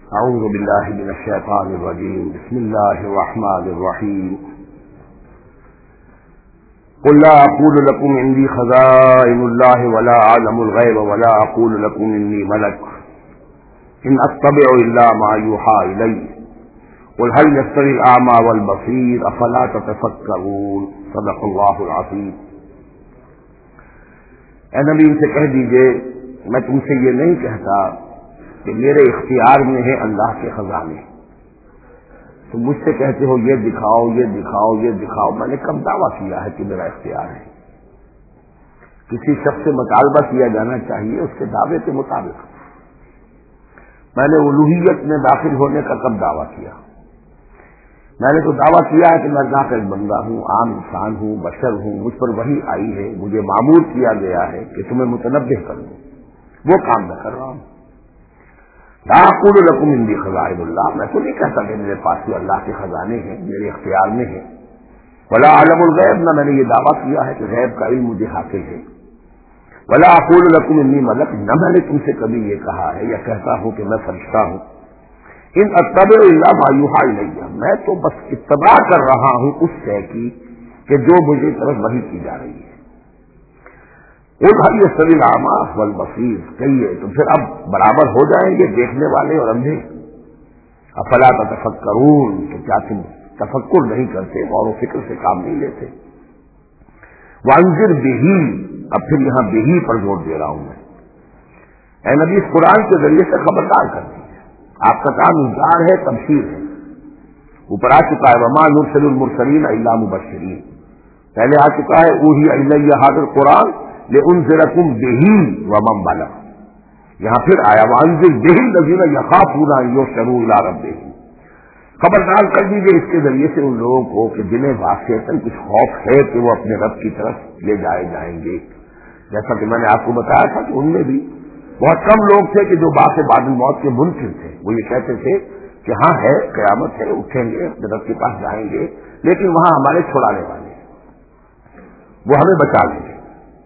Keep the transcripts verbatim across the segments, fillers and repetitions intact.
اعوذ باللہ من الشیطان الرجیم بسم اللہ الرحمن الرحیم قل لا اقول لكم عندي خزائن الله ولا اعلم الغیب ولا اقول لكم انی ملک ان اتبع الا ما یوحى الی قل هل يستوي الاعمى والبصیر افلا تتفکرون صدق اللہ العظیم۔ اے نبی ان سے کہہ دیجئے میں تم سے یہ نہیں کہتا کہ میرے اختیار میں ہے اللہ کے خزانے، تم مجھ سے کہتے ہو یہ دکھاؤ یہ دکھاؤ یہ دکھاؤ، میں نے کب دعویٰ کیا ہے کہ میرا اختیار ہے؟ کسی شخص سے مطالبہ کیا جانا چاہیے اس کے دعوے کے مطابق۔ میں نے الوہیت میں داخل ہونے کا کب دعویٰ کیا؟ میں نے تو دعویٰ کیا ہے کہ میں اللہ کا ایک بندہ ہوں، عام انسان ہوں، بشر ہوں، مجھ پر وحی آئی ہے، مجھے مامور کیا گیا ہے کہ تمہیں متنبہ کروں، وہ کام میں کر رہا ہوں۔ لا اقول لکم عندی خزائن اللہ، میں تو نہیں کہتا کہ میرے پاس یہ اللہ کے خزانے ہیں، میرے اختیار میں ہیں۔ ولا اعلم الغیب، نہ میں نے یہ دعویٰ کیا ہے کہ غیب کا علم مجھے حاصل ہے۔ ولا اقول لکم انی ملک، نہ میں نے تم سے کبھی یہ کہا ہے یا کہتا ہوں کہ میں فرشتہ ہوں۔ ان اتبع الا ما یوحى الی، میں تو بس اتباع کر رہا ہوں اس شے کی کہ جو مجھے طرف وحی کی جا رہی ہے۔ قل هل يستوي الاعمى والبصیر، کہیے تو پھر اب برابر ہو جائیں گے دیکھنے والے اور اندھے؟ افلا تتفکرون، تو کیا تم تفکر نہیں کرتے، غور و فکر سے کام نہیں لیتے؟ وانذر به، اب پھر یہاں به پر زور دے رہا ہوں میں۔ اے نبی اس قرآن کے ذریعے سے خبردار کر دیجیے، آپ کا کام انذار ہے، تبشیر ہے۔ اوپر آ چکا ہے وما نرسل المرسلین الا مبشرین، پہلے آ چکا ہے اوحی الی ھذا القرآن لانذرکم بہ ومن بلغ، یہاں پھر آیا وانذر بہ الذین یخافون ان یحشروا الی ربہم، خبردار کر دیجیے اس کے ذریعے سے ان لوگوں کو کہ جنہیں واقعتاً کچھ خوف ہے کہ وہ اپنے رب کی طرف لے جائے جائیں گے۔ جیسا کہ میں نے آپ کو بتایا تھا کہ ان میں بھی بہت کم لوگ تھے کہ جو بعد بعد الموت کے منکر تھے، وہ یہ کہتے تھے کہ ہاں ہے قیامت ہے، اٹھیں گے اپنے رب کے پاس جائیں گے، لیکن وہاں ہمارے چھڑانے والے ہیں، وہ ہمیں بچا لیں گے۔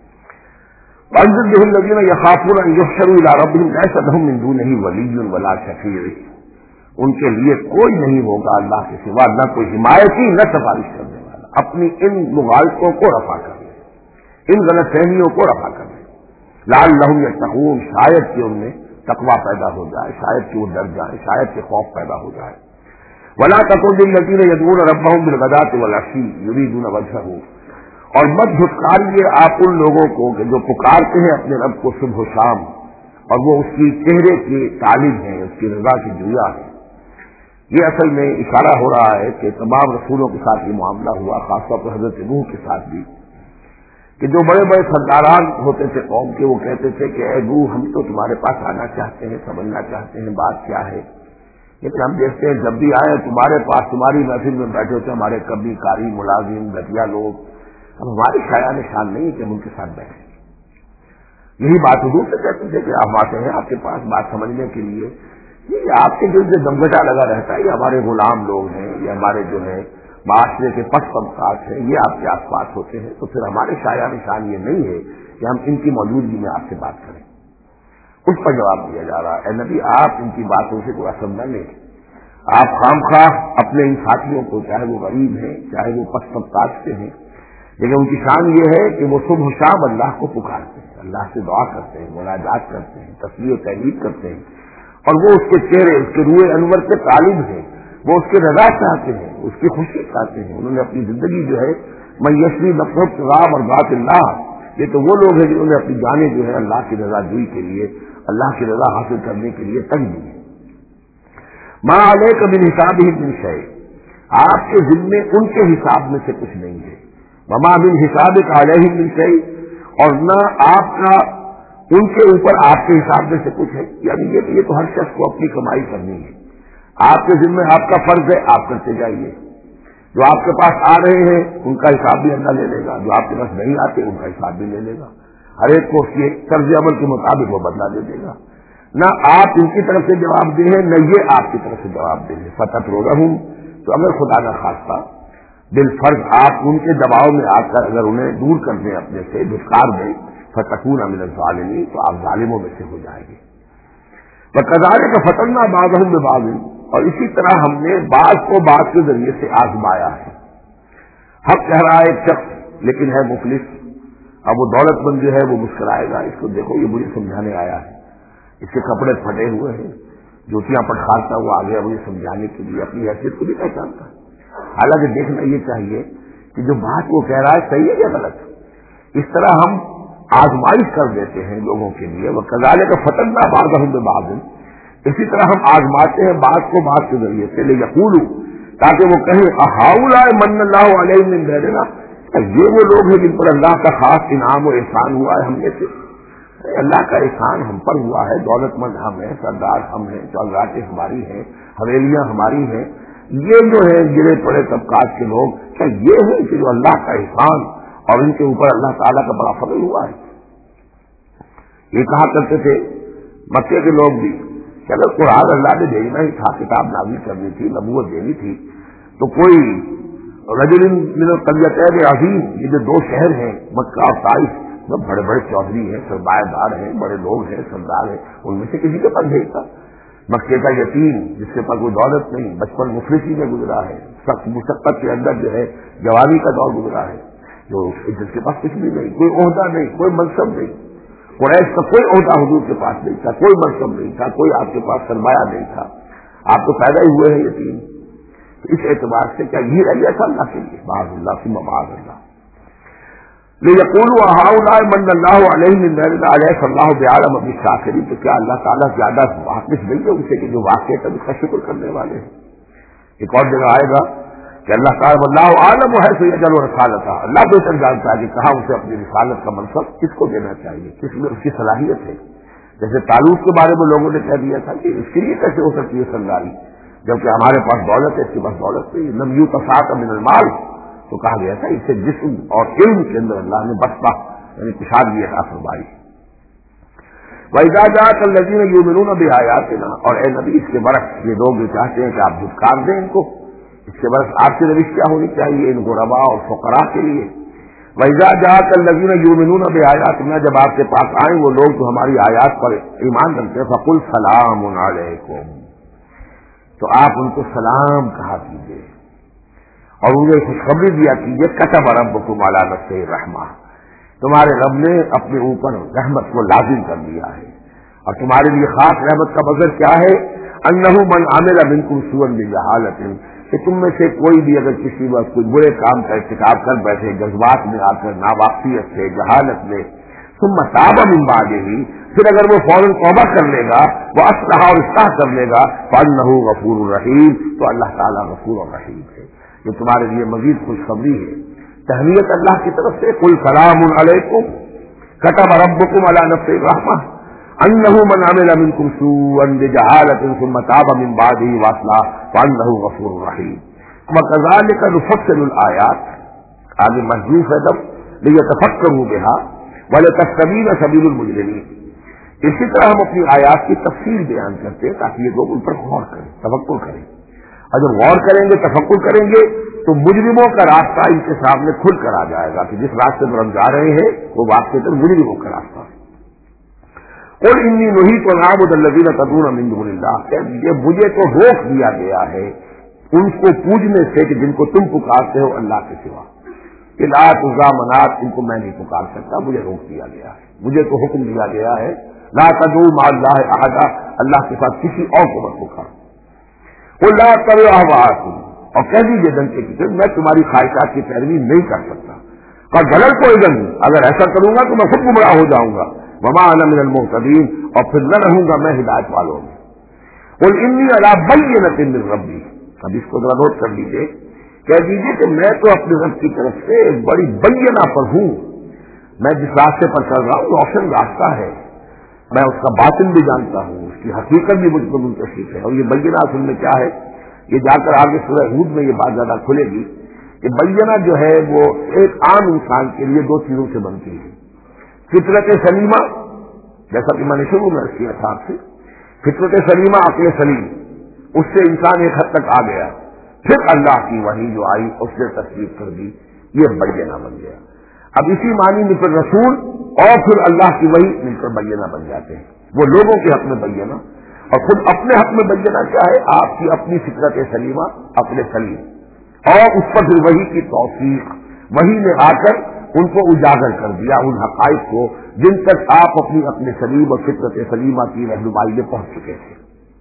وانذر به الذین یخافون ان یحشروا الی ربہم لیس لہم من دونہ ولی ولا شفیع، ان کے لیے کوئی نہیں ہوگا اللہ کے سوا، نہ کوئی حمایتی نہ سفارش کرنے والا۔ اپنی ان مغالطوں کو رفع کر لیں، ان غلط فہمیوں کو رفع کر لیں، لعلہم یتقون، شاید کہ ان میں تقویٰ پیدا ہو جائے، شاید کہ وہ ڈر جائیں، شاید کہ خوف پیدا ہو جائے۔ ولا تکن للذین یدعون ربہم بالغداۃ والعشی یریدون وجہہ، اور مت جھٹکائیے آپ ان لوگوں کو کہ جو پکارتے ہیں اپنے رب کو صبح و شام اور وہ اس کی چہرے کے طالب ہیں، اس کی رضا کی جویا ہیں۔ یہ اصل میں اشارہ ہو رہا ہے کہ تمام رسولوں کے ساتھ یہ معاملہ ہوا، خاص طور پر حضرت نوح کے ساتھ بھی، کہ جو بڑے بڑے سرداران ہوتے تھے قوم کے، وہ کہتے تھے کہ اے نوح ہم تو تمہارے پاس آنا چاہتے ہیں، سمجھنا چاہتے ہیں بات کیا ہے، لیکن ہم دیکھتے ہیں جب بھی آئے تمہارے پاس، تمہاری محفل میں بیٹھے ہوتے ہمارے کبھی کاری ملازم گٹیا لوگ، اب ہماری شاید نشان نہیں ہے کہ ہم ان کے ساتھ بیٹھیں۔ یہی بات حضور سے کہتے تھے کہ ہم آتے ہیں آپ کے پاس بات سمجھنے کے لیے، یہ آپ کے دل سے دمگٹا لگا رہتا ہے، یہ ہمارے غلام لوگ ہیں، یہ ہمارے جو ہے معاشرے کے پس طبقات ہیں، یہ آپ کے آس پاس ہوتے ہیں، تو پھر ہمارے شاید نشان یہ نہیں ہے کہ ہم ان کی موجودگی میں آپ سے بات کریں۔ اس پر جواب دیا جا رہا ہے اے نبی آپ ان کی باتوں سے کوئی اثر نہ لیں، آپ خام خواہ اپنے ان ساتھیوں کو، چاہے وہ غریب ہیں چاہے وہ پس طبقات سے ہیں، لیکن ان کی شان یہ ہے کہ وہ صبح و شام اللہ کو پکارتے ہیں، اللہ سے دعا کرتے ہیں، مناجات کرتے ہیں، تسبیح و تحمید کرتے ہیں، اور وہ اس کے چہرے، اس کے روئے انور کے طالب ہیں، وہ اس کی رضا چاہتے ہیں، اس کی خوشی چاہتے ہیں۔ انہوں نے اپنی زندگی جو ہے من یشری نفسہ غام اور ذات اللہ، یہ تو وہ لوگ ہیں جنہوں نے اپنی جانیں جو ہے اللہ کی رضا جوئی کے لیے، اللہ کی رضا حاصل کرنے کے لیے تن دی ہے۔ ما علیک من حسابہم من شیء، آپ کے ذمے ان کے حساب میں سے کچھ نہیں ہے، وما من حسابک علیہم من شیء، اور نہ آپ کا ان کے اوپر آپ کے حساب میں سے کچھ ہے، یعنی یہ یہ تو ہر شخص کو اپنی کمائی کرنی ہے، آپ کے ذمے آپ کا فرض ہے، آپ کرتے جائیے، جو آپ کے پاس آ رہے ہیں ان کا حساب بھی اللہ لے لے گا، جو آپ کے پاس نہیں آتے ان کا حساب بھی لے لے گا، ہر ایک کو اس کے طرز عمل کے مطابق وہ بدلہ دے دے گا، نہ آپ ان کی طرف سے جواب دیں ہیں نہ یہ آپ کی طرف سے جواب دیں گے۔ فتطردہم، تو اگر خدا نہ خواستہ بالفرض آپ ان کے دباؤ میں آ کر اگر انہیں دور کر دیں اپنے سے، دھتکار دیں، فتکون من الظالمین، تو آپ ظالموں میں سے ہو جائیں گے۔ وَكَذَلِكَ فَتَنَّا بَعْضَهُم بِبَعْضٍ، اور اسی طرح ہم نے بعض کو بعض کے ذریعے سے آزمایا ہے. حق کہہ رہا ہے ایک شخص لیکن ہے مفلس. اب وہ دولت مند جو ہے وہ مسکرائے گا، اس کو دیکھو یہ مجھے سمجھانے آیا ہے، اس کے کپڑے پھٹے ہوئے ہیں، جوتیاں پٹخارتا ہوا آ گیا مجھے سمجھانے کے لیے، اپنی حیثیت کو بھی پہچانتا ہے. حالانکہ دیکھنا یہ چاہیے کہ جو بات وہ کہہ رہا ہے صحیح ہے یا غلط. اس طرح ہم آزمائش کر دیتے ہیں لوگوں کے لیے. وَكَذَلِكَ فَتَنَّا بَعْضَهُم بِبَعْضٍ، اسی طرح ہم آزماتے ہیں بعض کو بعض کے ذریعے سے. لِيَقُولُوا، تاکہ وہ کہیں أَهَٰؤُلَاءِ مَنَّ اللَّهُ عَلَيْهِم مِّن بَيْنِنَا، یہ وہ لوگ ہیں جن پر اللہ کا خاص انعام و احسان ہوا ہے ہم میں سے. اللہ کا احسان ہم پر ہوا ہے، دولت مند ہم ہیں، سردار ہم ہیں، چوگاٹیں ہماری ہیں، حویلیاں ہماری ہیں. یہ جو ہے گرے پڑے طبقات کے لوگ، کیا یہ ہے کہ جو اللہ کا احسان اور ان کے اوپر اللہ تعالیٰ کا بڑا فضل ہوا ہے؟ یہ کہا کرتے تھے مکے کے لوگ بھی کہ اگر قرآن اللہ نے بھیجنا ہی تھا، کتاب نازل کرنی تھی، نبوت دینی تھی، تو کوئی رجل من القریتین عظیم، یہ جو دو شہر ہیں مکہ اور طائف، سب بڑے بڑے چودھری ہیں، سرمایہ دار ہیں، بڑے لوگ ہیں، سردار ہیں، ان میں سے کسی کے پاس بھیجتا. مکے کا یتیم جس کے پاس کوئی دولت نہیں، بچپن مفلسی میں گزرا ہے، سخت مشقت کے اندر جو ہے جوانی کا دور گزرا ہے، جو جس کے پاس کچھ بھی نہیں، کوئی عہدہ نہیں، کوئی منصب نہیں. قریش کا کوئی عہدہ حضور کے پاس نہیں تھا، کوئی منصب نہیں تھا، کوئی آپ کے پاس سرمایہ نہیں تھا، آپ تو پیدا ہی ہوئے ہیں یتیم. اس اعتبار سے کیا یہ رہ گیا تھا اللہ کے لیے؟ معاذ اللہ ثم معاذ اللہ. لِيَقُولُوا أَهَٰؤُلَاءِ مَنَّ اللَّهُ عَلَيْهِم مِّن بَيْنِنَا أَلَيْسَ اللَّهُ بِأَعْلَمَ بِالشَّاكِرِينَ، تو کیا اللہ تعالیٰ زیادہ واقف نہیں ہے ان سے کہ جو واقعہ اس کا شکر کرنے والے ہیں. ایک اور جگہ آئے گا کہ اللہ تعالیٰ واللہ عالم حیث یجعل رسالتہ، اللہ بہتر جانتا ہے کہ کہاں اسے اپنی رسالت کا منصب کس کو دینا چاہیے، کس میں اس کی صلاحیت ہے. جیسے طالوت کے بارے میں لوگوں نے کہہ دیا تھا کہ اس کے لیے کیسے ہو سکتی ہے سرداری، جبکہ ہمارے پاس دولت ہے، اس کے پاس دولت نہیں. لم یؤت من المال، تو کہا گیا تھا اسے جسم اور علم کے اندر اللہ نے بسطہ یعنی کشادگی عطا فرمائی. وَإِذَا جَاءَكَ الَّذِينَ يُؤْمِنُونَ بِآيَاتِنَا، اور اے نبی اس کے برعکس یہ لوگ جو چاہتے ہیں کہ آپ دھتکار دیں ان کو، اس کے برعکس آپ کی روش کیا ہونی چاہیے ان غرباء اور فقراء کے لیے. وَإِذَا جَاءَكَ الَّذِينَ يُؤْمِنُونَ بِآيَاتِنَا، جب آپ کے پاس آئیں وہ لوگ جو ہماری آیات پر ایمان رکھتے ہیں، فَقُلْ سَلَامٌ عَلَيْكُمْ، تو آپ ان کو سلام کہا کیجیے اور انہیں خوشخبری دیا کیجیے كَتَبَ رَبُّكُمْ عَلَىٰ نَفْسِهِ الرَّحْمَةَ، تمہارے رب نے اپنے اوپر رحمت کو لازم کر دیا ہے. اور تمہارے لیے خاص رحمت کا مظہر کیا ہے؟ أَنَّهُ مَنْ عَمِلَ مِنْكُمْ سُوءًا بِجَهَالَةٍ، کہ تم میں سے کوئی بھی اگر کسی وقت کوئی برے کام کا ارتکاب کر بیٹھے، جذبات میں آ کر، ناواقفیت سے، جہالت میں، ثم تاب من بعده، پھر اگر وہ فوراً توبہ کر لے گا، وہ اصلاح اور اصلاح کر لے گا، فإنه غفور رحیم، تو اللہ تعالیٰ غفور اور رحیم ہے. یہ تمہارے لیے مزید خوشخبری ہے، تہنیت اللہ کی طرف سے. قل سلام علیکم كتب ربكم على نفسه الرحمة أنه من عمل منكم سوءا بجهالة ثم تاب من بعده وأصلح فإنه غفور رحيم. وكذلك نفصل الآيات، آگے محذوف ہے جب ليتفكروا بها ولتستبين سبيل المجرمين. اسی طرح ہم اپنی آیات کی تفصیل بیان کرتے ہیں تاکہ یہ لوگ ان پر غور کریں، تفکر کریں. اور جب غور کریں گے، تفکر کریں گے، تو مجرموں کا راستہ ان کے سامنے کھل کر آ جائے گا کہ جس راستے پر ہم جا رہے ہیں وہ واقعی تو مجرموں کا راستہ ہے. قل انی نہیت ان اعبد الذین تدعون من دون اللہ، کہہ دیجیے مجھے تو روک دیا گیا ہے ان کو پوجنے سے کہ جن کو تم پکارتے ہو اللہ کے سوا. لات عزا منات، ان کو میں نہیں پکار سکتا، مجھے روک دیا گیا ہے. مجھے تو حکم دیا گیا ہے لا تدعوا مع اللہ احدا، اللہ کے ساتھ کسی اور کو مت پکارو. قل لا اتبع اهواءکم، اور کہہ دیجیے ڈنکے کی میں تمہاری خواہشات کی پیروی نہیں کر سکتا. اور غلط کوئی گن، اگر ایسا کروں گا تو میں خود گمراہ ہو جاؤں گا. وما انا من المهتدین، اور پھر نہ رہوں گا میں ہدایت والوں میں. قل انی علی بینۃ من ربی، اب اس کو ذرا نوٹ کر لیجیے. کہہ دیجیے کہ میں تو اپنے رب کی طرف سے ایک بڑی بینہ پر ہوں. میں جس راستے پر چل رہا ہوں روشن راستہ ہے، میں اس کا باطن بھی جانتا ہوں، اس کی حقیقت بھی مجھ کو منتشر ہے. اور یہ بینہ اصل میں کیا ہے، یہ جا کر آگے سورہ ہود میں یہ بات زیادہ کھلے گی کہ بینہ جو ہے وہ ایک عام انسان کے لیے دو چیزوں سے بنتی ہے. فطرت سلیمہ، جیسا کہ میں نے شروع میں کیا تھا آپ سے، فطرت سلیمہ عقل سلیم، اس سے انسان ایک حد تک آ گیا. پھر اللہ کی وحی جو آئی اس نے تصدیق کر دی، یہ بینہ بن گیا. اب اسی معنی میں پھر رسول اور پھر اللہ کی وحی مل کر بینہ بن جاتے ہیں. وہ لوگوں کے حق میں بینہ اور خود اپنے حق میں بینہ کیا ہے؟ آپ کی اپنی فطرت سلیمہ، اپنے سلیم، اور اس پر پھر وحی کی توفیق، وحی نے آ کر ان کو اجاگر کر دیا ان حقائق کو جن تک آپ اپنی اپنے سلیم اور فطرت سلیمہ کی رہنمائی میں پہنچ چکے تھے۔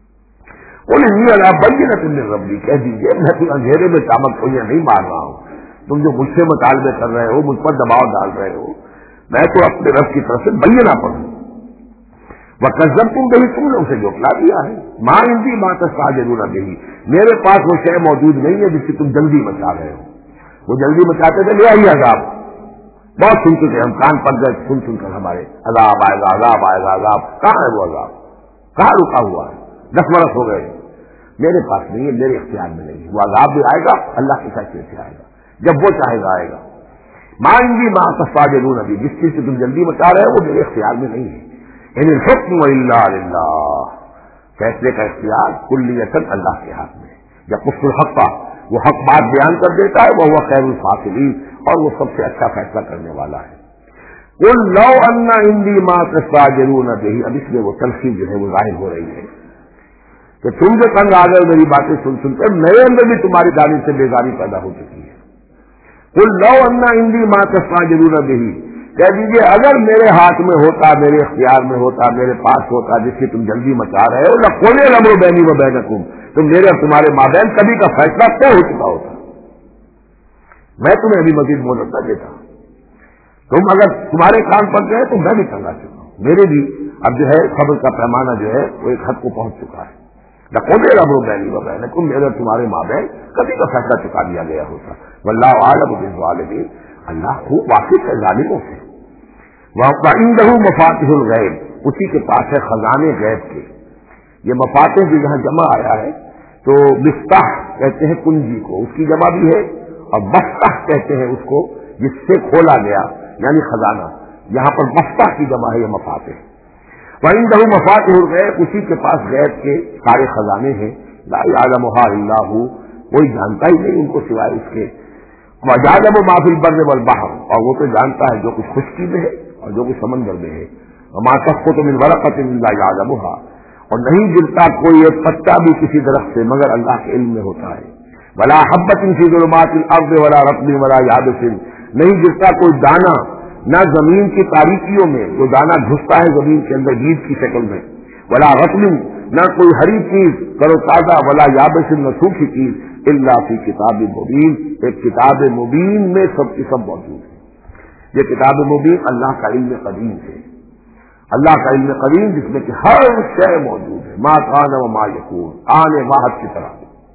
ان اللہ بینۃ من ربی، کہہ دیجیے میں تو اندھیرے میں چامک کوئیاں نہیں مار رہا ہوں، تم جو مجھ سے مطالبے کر رہے ہو، مجھ پر دباؤ ڈال رہے ہو، میں تو اپنے رب کی طرف سے بینہ پر ہوں۔ وَكَذَّبْتُم بِهِ، تم نے اسے جھٹلا دیا ہے۔ مَا عِندِي مَا تَسْتَعْجِلُونَ بِهِ، میرے پاس وہ شے موجود نہیں ہے جس کی تم جلدی مچا رہے ہو۔ وہ جلدی مچاتے تھے، لے آئیے عذاب، بہت سن چکے ہم، کان پڑ گئے سن سن کر ہمارے، عذاب آئے گا عذاب آئے گا عذاب، کہاں ہے وہ عذاب؟ کہاں رکا ہوا ہے؟ دس برس ہو گئے، میرے پاس نہیں ہے، میرے اختیار میں نہیں ہے۔ وہ عذاب بھی آئے گا، اللہ کے فیصلے سے آئے گا، جب وہ چاہے گا آئے گا۔ مَا عِندِي مَا تَسْتَعْجِلُونَ بِهِ، جس چیز سے تم جلدی مچا رہے ہو وہ میرے اختیار میں نہیں ہے۔ ان الحکم الا للہ، فیصلے کا اختیار کلیتاً اللہ کے ہاتھ میں ہے۔ یقص الحق، وہ حق بات بیان کر دیتا ہے، وہ خیر الفاصلین، اور وہ سب سے اچھا فیصلہ کرنے والا ہے۔ قل لو ان عندی ما تستعجلون به، اب اس میں وہ تلخی جو ہے وہ ظاہر ہو رہی ہے کہ تم جو تنگ آ گئے میری باتیں سن سن کر، میرے اندر بھی تمہاری جانب سے بیزاری پیدا ہو چکی ہے۔ قل لو ان عندی ما تستعجلون به، کہہ دیجیے اگر میرے ہاتھ میں ہوتا، میرے اختیار میں ہوتا، میرے پاس ہوتا جس کی تم جلدی مچا رہے ہو، لقضی الامر بینی و بینکم، تو میرے اور تمہارے مابین کبھی کا فیصلہ طے ہو چکا ہوتا، میں تمہیں ابھی مزید مہلت نہ دیتا۔ تم اگر تمہارے کان پڑ گئے تو میں بھی تنگ آ چکا ہوں، میرے بھی اب جو ہے خبر کا پیمانہ جو ہے وہ ایک حد کو پہنچ چکا ہے۔ لقضی الامر بینی و بینکم، میرے اور تمہارے مابین کبھی کا فیصلہ چکا دیا گیا ہوتا۔ واللہ اعلم بالظالمین، اللہ خوب واقف ہے ظالموں سے۔ وَعِندَهُ مَفَاتِحُ الْغَیْبِ، اسی کے پاس ہے خزانے غیب کے۔ یہ مفاتح جو یہاں جمع آیا ہے تو مفتاح کہتے ہیں کنجی کو، اس کی جمع بھی ہے، اور مفتاح کہتے ہیں اس کو جس سے کھولا گیا یعنی خزانہ، یہاں پر مفتاح کی جمع ہے یہ مفاتح۔ وَعِندَهُ مَفَاتِحُ الْغَیْبِ، اسی کے پاس غیب کے سارے خزانے ہیں، لا یعلمها الا هو، کوئی جانتا ہی نہیں ان کو سوائے اس کے۔ وَيَعْلَمُ مَا فِي الْبَرِّ وَالْبَحْرِ، اور وہ تو جانتا ہے جو کچھ خشکی میں ہے اور جو کچھ سمندر میں ہے۔ وَمَا تَسْقُطُ مِنْ وَرَقَةٍ إِلَّا يَعْلَمُهَا، اور نہیں گرتا کوئی ایک پتا بھی کسی درخت سے مگر اللہ کے علم میں ہوتا ہے۔ وَلَا حَبَّةٍ فِي ظُلُمَاتِ الْأَرْضِ وَلَا رَطْبٍ وَلَا يَابِسٍ، نہیں گرتا کوئی دانا نہ زمین کی تاریکیوں میں، جو دانا گھستا ہے زمین کے اندر بیج کی شکل میں، وَلَا رَطْبٍ، نہ کوئی ہری چیز کرو تازہ، وَلَا يَابِسٍ، نہ سوکھی چیز، إِلَّا فِي كِتَابٍ مُبِينٍ، ایک کتاب مبین میں سب کی سب موجود ہے۔ یہ کتاب مبین اللہ کا علم قدیم ہے، اللہ کا علم قدیم جس میں کہ ہر شے موجود ہے، ما کان و ما یکون، آنے واحد کی طرح۔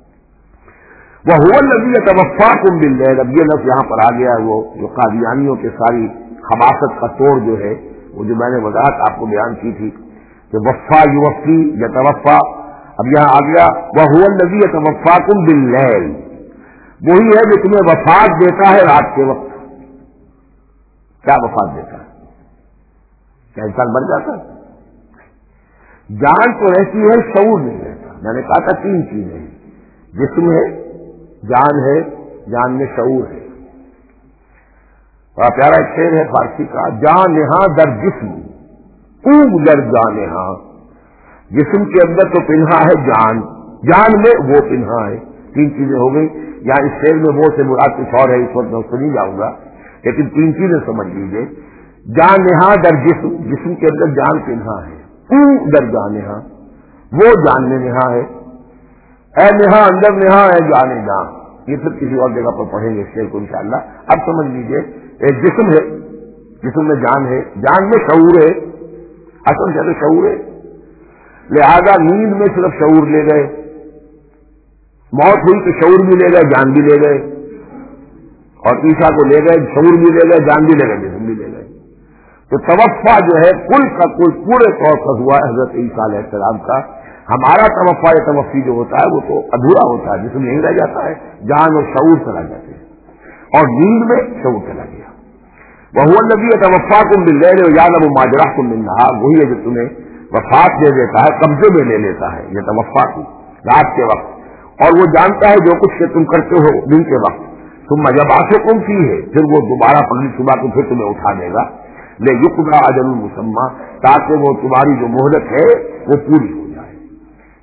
وَهُوَ الَّذِي يَتَوَفَّاكُم بِاللَّيْلِ، اب یہ لفظ یہاں پر آ گیا ہے، وہ جو قادیانیوں کے ساری خباثت کا توڑ جو ہے، وہ جو میں نے وضاحت آپ کو بیان کی تھی کہ وفا یوفی یتوفا، اب یہاں آ گیا وَهُوَ الَّذِي يَتَوَفَّاكُم بِاللَّيْلِ، وہی ہے جو تمہیں وفات دیتا ہے رات کے وقت۔ کیا وفات دیتا ہے؟ کیا انسان مر جاتا ہے؟ جان تو رہتی ہے، شعور نہیں رہتا۔ میں نے کہا تھا تین چیزیں ہیں، جسم ہے، جان ہے، جان میں شعور ہے۔ بڑا پیارا ایک شعر ہے فارسی کا، جان نہاں در جسم اونگ در جان نہاں، جسم کے اندر تو پنہا ہے جان، جان میں وہ پنہا ہے۔ تین چیزیں ہو گئی، یا اس شعر میں وہ سے مراد کچھ اور ہے، اس وقت میں اس کو نہیں جاؤں گا، لیکن تین چیزیں سمجھ لیجیے۔ جان نہاں در جسم، جسم کے اندر جان پنہا ہے، اونگ در جان نہاں، وہ جان میں نہا ہے، اے نہا اندر نہا ہے جانے جان۔ یہ پھر کسی اور جگہ پر پڑھیں گے اس شعر کو انشاءاللہ۔ اب سمجھ لیجیے، ایک جسم ہے، جسم میں جان ہے، جان میں شعور ہے، اصل سے شعور ہے، لہذا نیند میں صرف شعور لے گئے، موت ہوئی تو شعور بھی لے گئے، جان بھی لے گئے، اور عیسیٰ کو لے گئے، شعور بھی لے گئے، جان بھی لے گئے، جسم بھی لے گئے۔ تو توفع جو ہے کل کا کل پورے طور پر ہوا حضرت عیسیٰ علیہ السلام کا۔ ہمارا توفع یا توفی جو ہوتا ہے وہ تو ادھورا ہوتا ہے، جسم نہیں رہ جاتا ہے، جان اور شعور چلا جاتے ہیں، اور نیند میں شعور چلا گیا۔ وَهُوَ الَّذِي يَتَوَفَّاكُم بِاللَّيْلِ وَيَعْلَمُ مَا جَرَحْتُم بِالنَّهَارِ، وہی ہے جو تمہیں وفات دے دیتا ہے، قبضے میں لے لیتا ہے، یہ توفع کو رات کے وقت، اور وہ جانتا ہے جو کچھ کہ تم کرتے ہو دن کے وقت۔ ثم يبعثكم فيه، پھر وہ دوبارہ اگلی صبح کو پھر تمہیں اٹھا دے گا، لِيُقْضَىٰ أَجَلٌ مُّسَمًّى، تاکہ وہ تمہاری جو مہلت ہے وہ پوری ہو جائے۔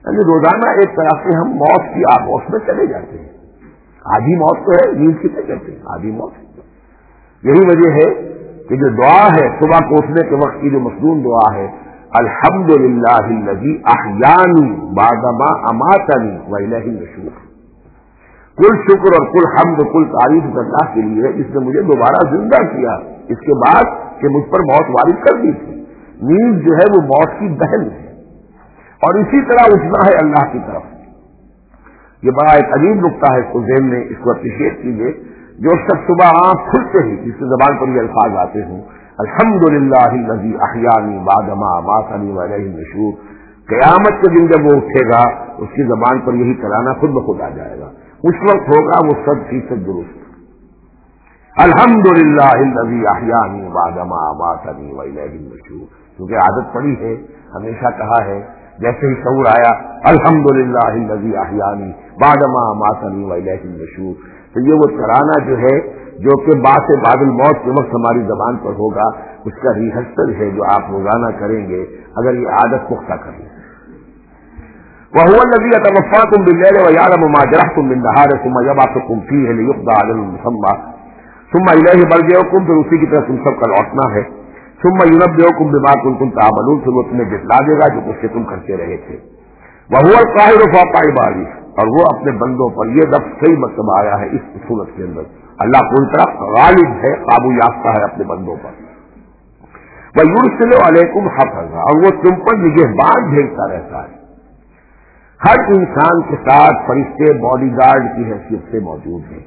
یعنی روزانہ ایک طرح سے ہم موت کی آگوش میں چلے جاتے ہیں. آدھی موت تو ہے، نیند کتنے کہتے ہیں آدھی موت. یہی وجہ ہے کہ جو دعا ہے صبح کو اٹھنے کے وقت کی جو مصنون دعا ہے، الحمدللہ الذی احیانی بعدما اماتنی والیہ النشور، کل شکر اور کل حمد کل تعریف اللہ کے لیے جس نے مجھے دوبارہ زندہ کیا اس کے بعد کہ مجھ پر موت وارد کر دی تھی. نیند جو ہے وہ موت کی بہن ہے، اور اسی طرح اٹھنا ہے اللہ کی طرف. یہ بڑا ایک عجیب نقطہ ہے، اس کو ذہن میں اس کو اپریشیٹ کیجیے. جو شخص صبح آنکھ کھلتے ہی جس کی زبان پر یہ الفاظ آتے ہوں الحمدللہ الذی احیانی بعدما اماتنی والیہ النشور، قیامت کے دن جب وہ اٹھے گا اس کی زبان پر یہی کرانا خود بخود آ جائے گا. اس وقت ہوگا وہ صد فیصد درست. الحمدللہ الذی احیانی بعدما اماتنی والیہ النشور، کیونکہ عادت پڑی ہے، ہمیشہ کہا ہے، جیسے ہی شعور آیا الحمدللہ الذی احیانی بعدما اماتنی والیہ النشور، تو یہ وہ ترانہ جو ہے جو کہ بعد بعد الموت کے وقت ہماری زبان پر ہوگا، اس کا ریہرسل ہے جو آپ روزانہ کریں گے اگر یہ عادت پختہ کر لیں. وَهُوَ الَّذِي يَتَوَفَّاكُم بِاللَّيْلِ وَيَعْلَمُ مَا جَرَحْتُم بِالنَّهَارِ ثُمَّ يَبْعَثُكُم فِيهِ لِيُقْضَىٰ أَجَلٌ مُّسَمًّى ثُمَّ إِلَيْهِ مَرْجِعُكُم، پھر اسی کی طرف تم سب کا لوٹنا ہے. ثُمَّ يُنَبِّئُكُم بِمَا كُنتُمْ تَعْمَلُونَ، پھر وہ تمہیں جتلا دے گا جو کچھ تم کرتے رہے تھے. وَهُوَ الْقَاهِرُ فَوْقَ عِبَادِهِ، اور وہ اپنے بندوں پر، یہ لفظ کئی مرتبہ آیا ہے اس صورت کے اندر. اللہ پوری طرح غالب ہے، قابو یافتہ ہے اپنے بندوں پر. وَيُرْسِلُ عَلَيْكُمْ حَفَظًا، اور وہ تم پر نگہبان بھیجتا رہتا ہے. ہر انسان کے ساتھ فرشتے باڈی گارڈ کی حیثیت سے موجود ہیں،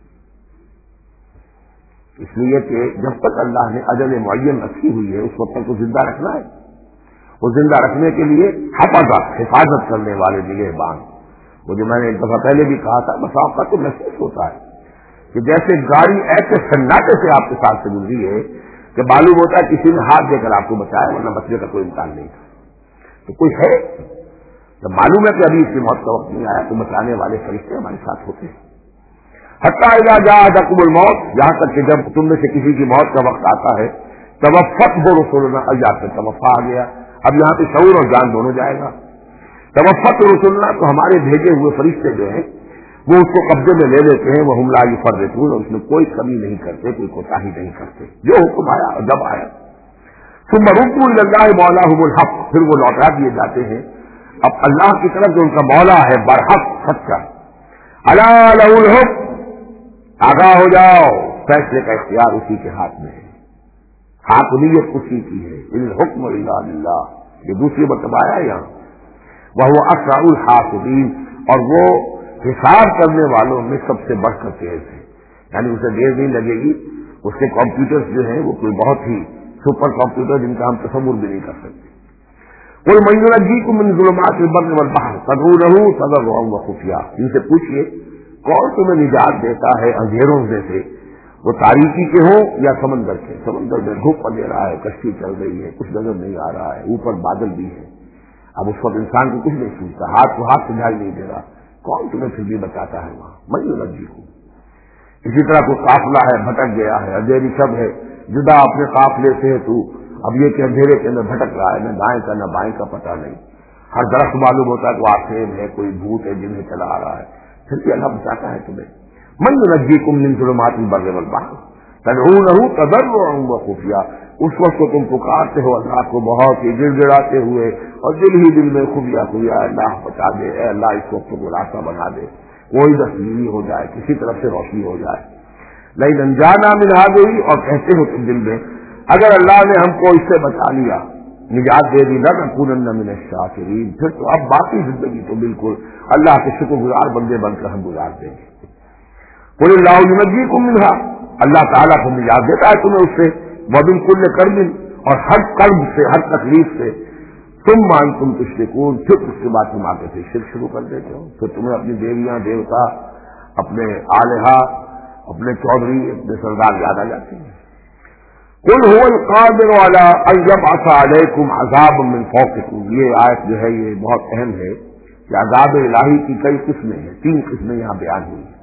اس لیے کہ جب تک اللہ نے اجل معین رکھی ہوئی ہے اس وقت تک تو زندہ رکھنا ہے. وہ زندہ رکھنے کے لیے حفاظت حفاظت کرنے والے نگہبان. وہ جو میں نے ایک دفعہ پہلے بھی کہا تھا، بس آپ کا تو محسوس ہوتا ہے کہ جیسے گاڑی ایسے سناٹے سے آپ کے ساتھ سے گزری ہے کہ معلوم ہوتا ہے کسی نے ہاتھ دے کر آپ کو بچایا، ورنہ بچنے کا کوئی امکان نہیں تھا. تو کوئی ہے جب معلوم ہے کہ ابھی اس کی موت کا وقت نہیں آیا تو بچانے والے فرشتے ہمارے ساتھ ہوتے ہیں. حتیٰ اذا جاء احدکم الموت، یہاں تک کہ جب تم میں سے کسی کی موت کا وقت آتا ہے، توفته رسلنا، اللہ سے توفا آ گیا. اب یہاں پہ شعور اور جان دونوں جائے گا. توفته رسلنا، تو ہمارے بھیجے ہوئے فرشتے جو ہیں وہ اس کو قبضے میں لے لیتے ہیں. وهم لا يفرطون، اور اس میں کوئی کمی نہیں کرتے، کوئی کوتاہی نہیں کرتے، جو حکم آیا اور جب آیا. ثم ردوا الى الله مولاهم الحق، پھر وہ لوٹا دیے جاتے ہیں اب اللہ کی طرف جو ان کا مولا ہے برحق سچا. الا له الحکم، آگاہ ہو جاؤ، فیصلے کا اختیار اسی کے ہاتھ میں ہے، حاکمیت اسی کی ہے. الحکم الا للہ، یہ دوسری مرتبہ آیا یہاں. وهو اسرع الحاسبین، اور وہ حساب کرنے والوں میں سب سے بڑھ کر تیز ہے. یعنی اسے دیر نہیں لگے گی. اس کے کمپیوٹرز جو ہیں وہ کوئی بہت ہی سپر کمپیوٹر جن کا ہم تصور بھی نہیں کر سکتے. قل من ينجيكم من ظلمات البر والبحر تدعونه تضرعا وخفيا، ان سے پوچھئے کون تمہیں نجات دیتا ہے اندھیروں میں سے، وہ تاریکی کے ہوں یا سمندر کے. سمندر میں دھوپ دے رہا ہے، کشتی چل رہی ہے، کچھ نظر نہیں آ رہا ہے، اوپر بادل بھی ہے. اب اس وقت انسان کو کچھ نہیں سوچتا، ہاتھ کو ہاتھ سجھائی نہیں دے رہا، کون تمہیں پھر بھی بتاتا ہے وہاں. من ينجيكم. اسی طرح کوئی قافلہ ہے بھٹک گیا ہے، اندھیری شب ہے، جدا اپنے قافلے سے ہے تو اب یہ کہ اندھیرے کے اندر بھٹک رہا ہے، نہ دائیں کا نہ بائیں کا پتہ نہیں. ہر درخت معلوم ہوتا ہے کوئی آسیب ہے، کوئی بھوت ہے جنہیں چلا آ رہا ہے، پھر بھی اللہ بچاتا ہے تمہیں. من ينجيكم من ظلمات البر والبحر تدعونه تضرعا وخفيا، اس وقت تو تم پکارتے ہو اللہ کو بہت ہی گڑ گڑاتے ہوئے اور دل ہی دل میں خفیہ خفیہ، اللہ بچا دے، اے اللہ اس وقت کو راستہ بنا دے، کوئی دستگیری ہو جائے، کسی طرف سے روشنی ہو جائے. لیکن انجانا من هذه، اور کہتے ہو تم دل میں اگر اللہ نے ہم کو اس سے بچا لیا، نجات دے دی، لنکونن من الشاکرین، پھر تو اب باقی زندگی تو بالکل اللہ کے شکر گزار بندے بن کر ہم گزار دیں گے. قل اللہ ینجیکم منها، اللہ تعالیٰ کو نجات دیتا ہے تمہیں اس سے، ومن کل کرب، اور ہر کرب سے، ہر تکلیف سے. ثم انتم تشرکون، پھر اس کے بعد تم آتے سے شرک شروع کر دیتے ہو، پھر تمہیں اپنی دیویاں دیوتا، اپنے آلہہ، اپنے چودھری، اپنے سردار یاد آ جاتے ہیں. قل هو القادر على ان يبعث عليكم عذابا من فوقكم، یہ آیت جو ہے یہ بہت اہم ہے کہ عذاب الہی کی کئی قسمیں ہیں، تین قسمیں یہاں بیان ہوئی ہیں.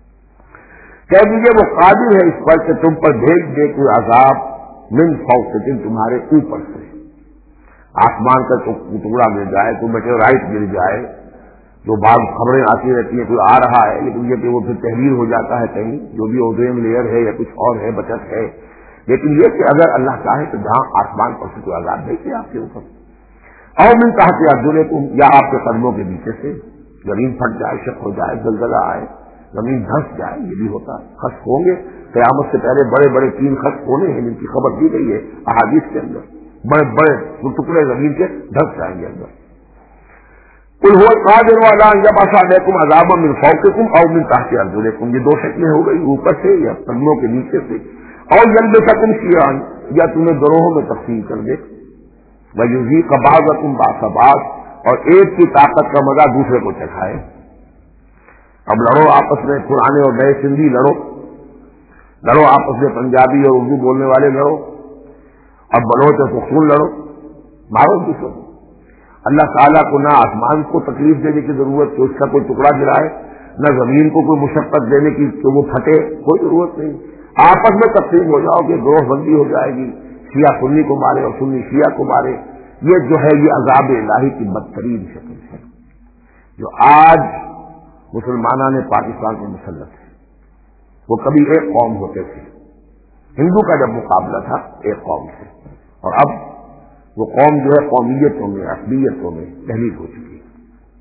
کہہ دیجیے وہ قادر ہے اس پر کہ تم پر بھیج دے کوئی عذاب من فوقکم، تمہارے اوپر سے. آسمان کا ٹکڑا گر جائے، کوئی میٹیورائٹ گر جائے، جو بعض خبریں آتی رہتی ہیں کوئی آ رہا ہے لیکن یہ کہ وہ پھر تحریر ہو جاتا ہے کہیں، جو بھی اوزون لیئر ہے یا کچھ اور ہے بچت ہے، لیکن یہ کہ اگر اللہ چاہے تو جہاں آسمان پر سے کوئی عذاب دیکھے آپ کے اوپر، اور من تحت ارجلکم، یا آپ کے قدموں کے نیچے سے زمین پھٹ جائے، شق ہو جائے، زلزلہ آئے، زمین دھنس جائے، یہ بھی ہوتا ہے، خسف ہوں گے۔ قیامت سے پہلے بڑے بڑے تین خسف ہونے ہیں جن کی خبر دی گئی ہے احادیث کے اندر، بڑے بڑے ٹکڑے زمین کے دھنس جائیں گے اندر۔ قل هو القادر على ان يبعث عليكم عذابا من فوقكم او من تحت ارجلكم، یہ دو شکلیں ہو گئی، اوپر سے یا قدموں کے نیچے سے، اور يلبسكم شيعا، یا تمہیں گروہوں میں تقسیم کر دے، ويذيق بعضكم بعض بعض، اور ایک کی طاقت کا مزہ دوسرے کو چکھائے۔ اب لڑو آپس میں، پرانے اور نئے سندھی لڑو، لڑو آپس میں، پنجابی اور اردو بولنے والے لڑو، اب بلوچ اور پختون لڑو، مارو دوسرے کو۔ اللہ تعالیٰ کو نہ آسمان کو تکلیف دینے کی ضرورت کہ اس کا کوئی ٹکڑا گرائے، نہ زمین کو کوئی مشقت دینے کی کہ وہ پھٹے، کوئی ضرورت نہیں۔ آپس میں تقسیم ہو جاؤ کہ گروہ بندی ہو جائے گی، شیعہ سنی کو مارے اور سنی شیعہ کو مارے، یہ جو ہے یہ عذاب الہی کی بدترین شکل ہے جو آج مسلمانوں نے پاکستان میں مسلط ہے۔ وہ کبھی ایک قوم ہوتے تھے، ہندو کا جب مقابلہ تھا ایک قوم سے، اور اب وہ قوم جو ہے قومیتوں میں، عصبیتوں میں تحلیل ہو چکی ہے۔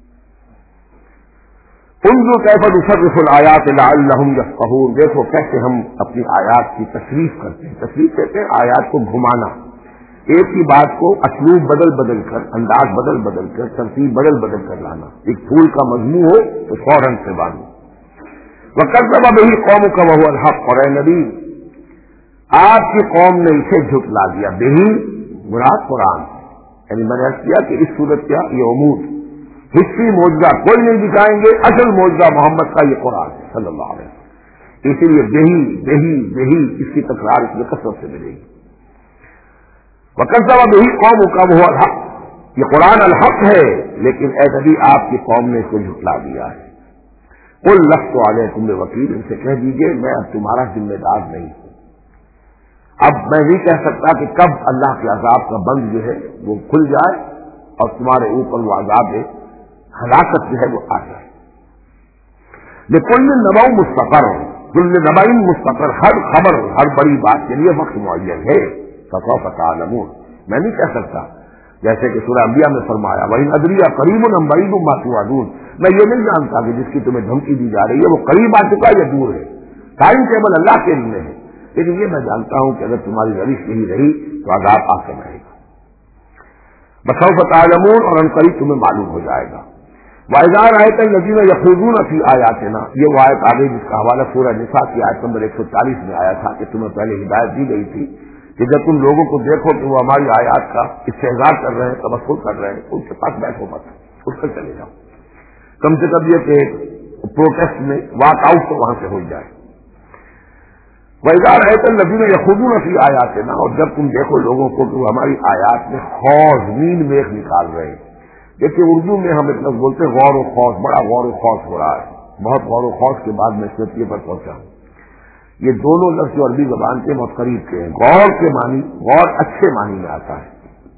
انظر کیف نصرف الآیات لعلہم یفقہون، دیکھو کیسے ہم اپنی آیات کی تصریف کرتے ہیں۔ تصریف کہتے ہیں آیات کو گھمانا، ایک ہی بات کو اسلوب بدل بدل کر، انداز بدل بدل کر، ترتیب بدل بدل کر لانا۔ ایک پھول کا مضمون ہو تو سو رنگ سے باندھو۔ وَكَذَّبَ بِهِ قَوْمُكَ وَهُوَ الْحَقُّ، اور اے نبی آپ کی قوم نے اسے جھٹلا دیا۔ بہی مراد قرآن، یعنی میں نے عرض کیا کہ اس صورت کیا یہ عمود حصی معجزہ کوئی نہیں دکھائیں گے، اصل معجزہ محمد کا یہ قرآن ہے صلی اللہ علیہ وسلم، اسی لیے بہی بہی بہی اس کی تکرار اس میں کثرت سے ملے گی۔ وَكَذَّبَ بِهِ قَوْمُكَ وَهُوَ الْحَقُّ، یہ قرآن الحق ہے لیکن اے نبی آپ کی قوم نے اس کو جھٹلا دیا ہے۔ قُل لَسْتُ عَلَيْكُمْ بِوَكِيلٍ، ان سے کہہ دیجئے میں اب تمہارا ذمہ دار نہیں ہوں۔ اب میں نہیں کہہ سکتا کہ کب اللہ کے عذاب کا بند جو ہے وہ کھل جائے اور تمہارے اوپر وہ عذاب ہلاکت جو ہے وہ آ جائے۔ لیکن نبأ مستقر، کل نبأ مستقر، ہر خبر ہر بڑی بات کے لیے وقت معین ہے۔ فسوف تعلمون، میں نہیں کہہ سکتا جیسے کہ سورہ انبیاء میں فرمایا وَإِنْ أَدْرِيَ قَرِيبٌ أَمْ بَعِيدٌ مَا تُوعَدُونَ، میں یہ نہیں جانتا کہ جس کی تمہیں دھمکی دی جا رہی ہے وہ قریب آ چکا یا دور ہے، ٹائم ٹیبل اللہ کے علم میں ہے، لیکن یہ میں جانتا ہوں کہ اگر تمہاری روش نہیں رہی تو عذاب آ کر رہے گا۔ بسوف تعلمون، اور ان قریب تمہیں معلوم ہو جائے گا۔ وَإِذَا رَأَيْتَ الَّذِينَ يَخُوضُونَ فِي آيَاتِنَا، یہ وہ آیت آگئی جس کا حوالہ سورہ نساء کی آیت نمبر ایک سو چالیس میں آیا تھا کہ تمہیں پہلے ہدایت دی گئی تھی کہ جب تم لوگوں کو دیکھو کہ وہ ہماری آیات کا استحضار کر رہے ہیں، تبصر کر رہے ہیں، ان کے پاس بیٹھو مت، اٹھ کر چلے جاؤ، کم سے کم یہ کہ پروٹیسٹ میں واک آؤٹ تو وہاں سے ہو جائے۔ وَإِذَا رَأَيْتَ الَّذِينَ يَخُوضُونَ فِي آيَاتِنَا، اور جب تم دیکھو لوگوں کو کہ وہ ہماری آیات میں خوض نیل میخ نکال رہے ہیں۔ دیکھیے اردو میں ہم اتنا بولتے ہیں غور و خوض، بڑا غور و خوض ہو رہا ہے، بہت غور و خوض کے بعد میں اس نتیجے پر پہنچا ہوں۔ یہ دونوں لفظ جو عربی زبان کے بہت قریب کے ہیں، غور کے معنی، غور اچھے معنی میں آتا ہے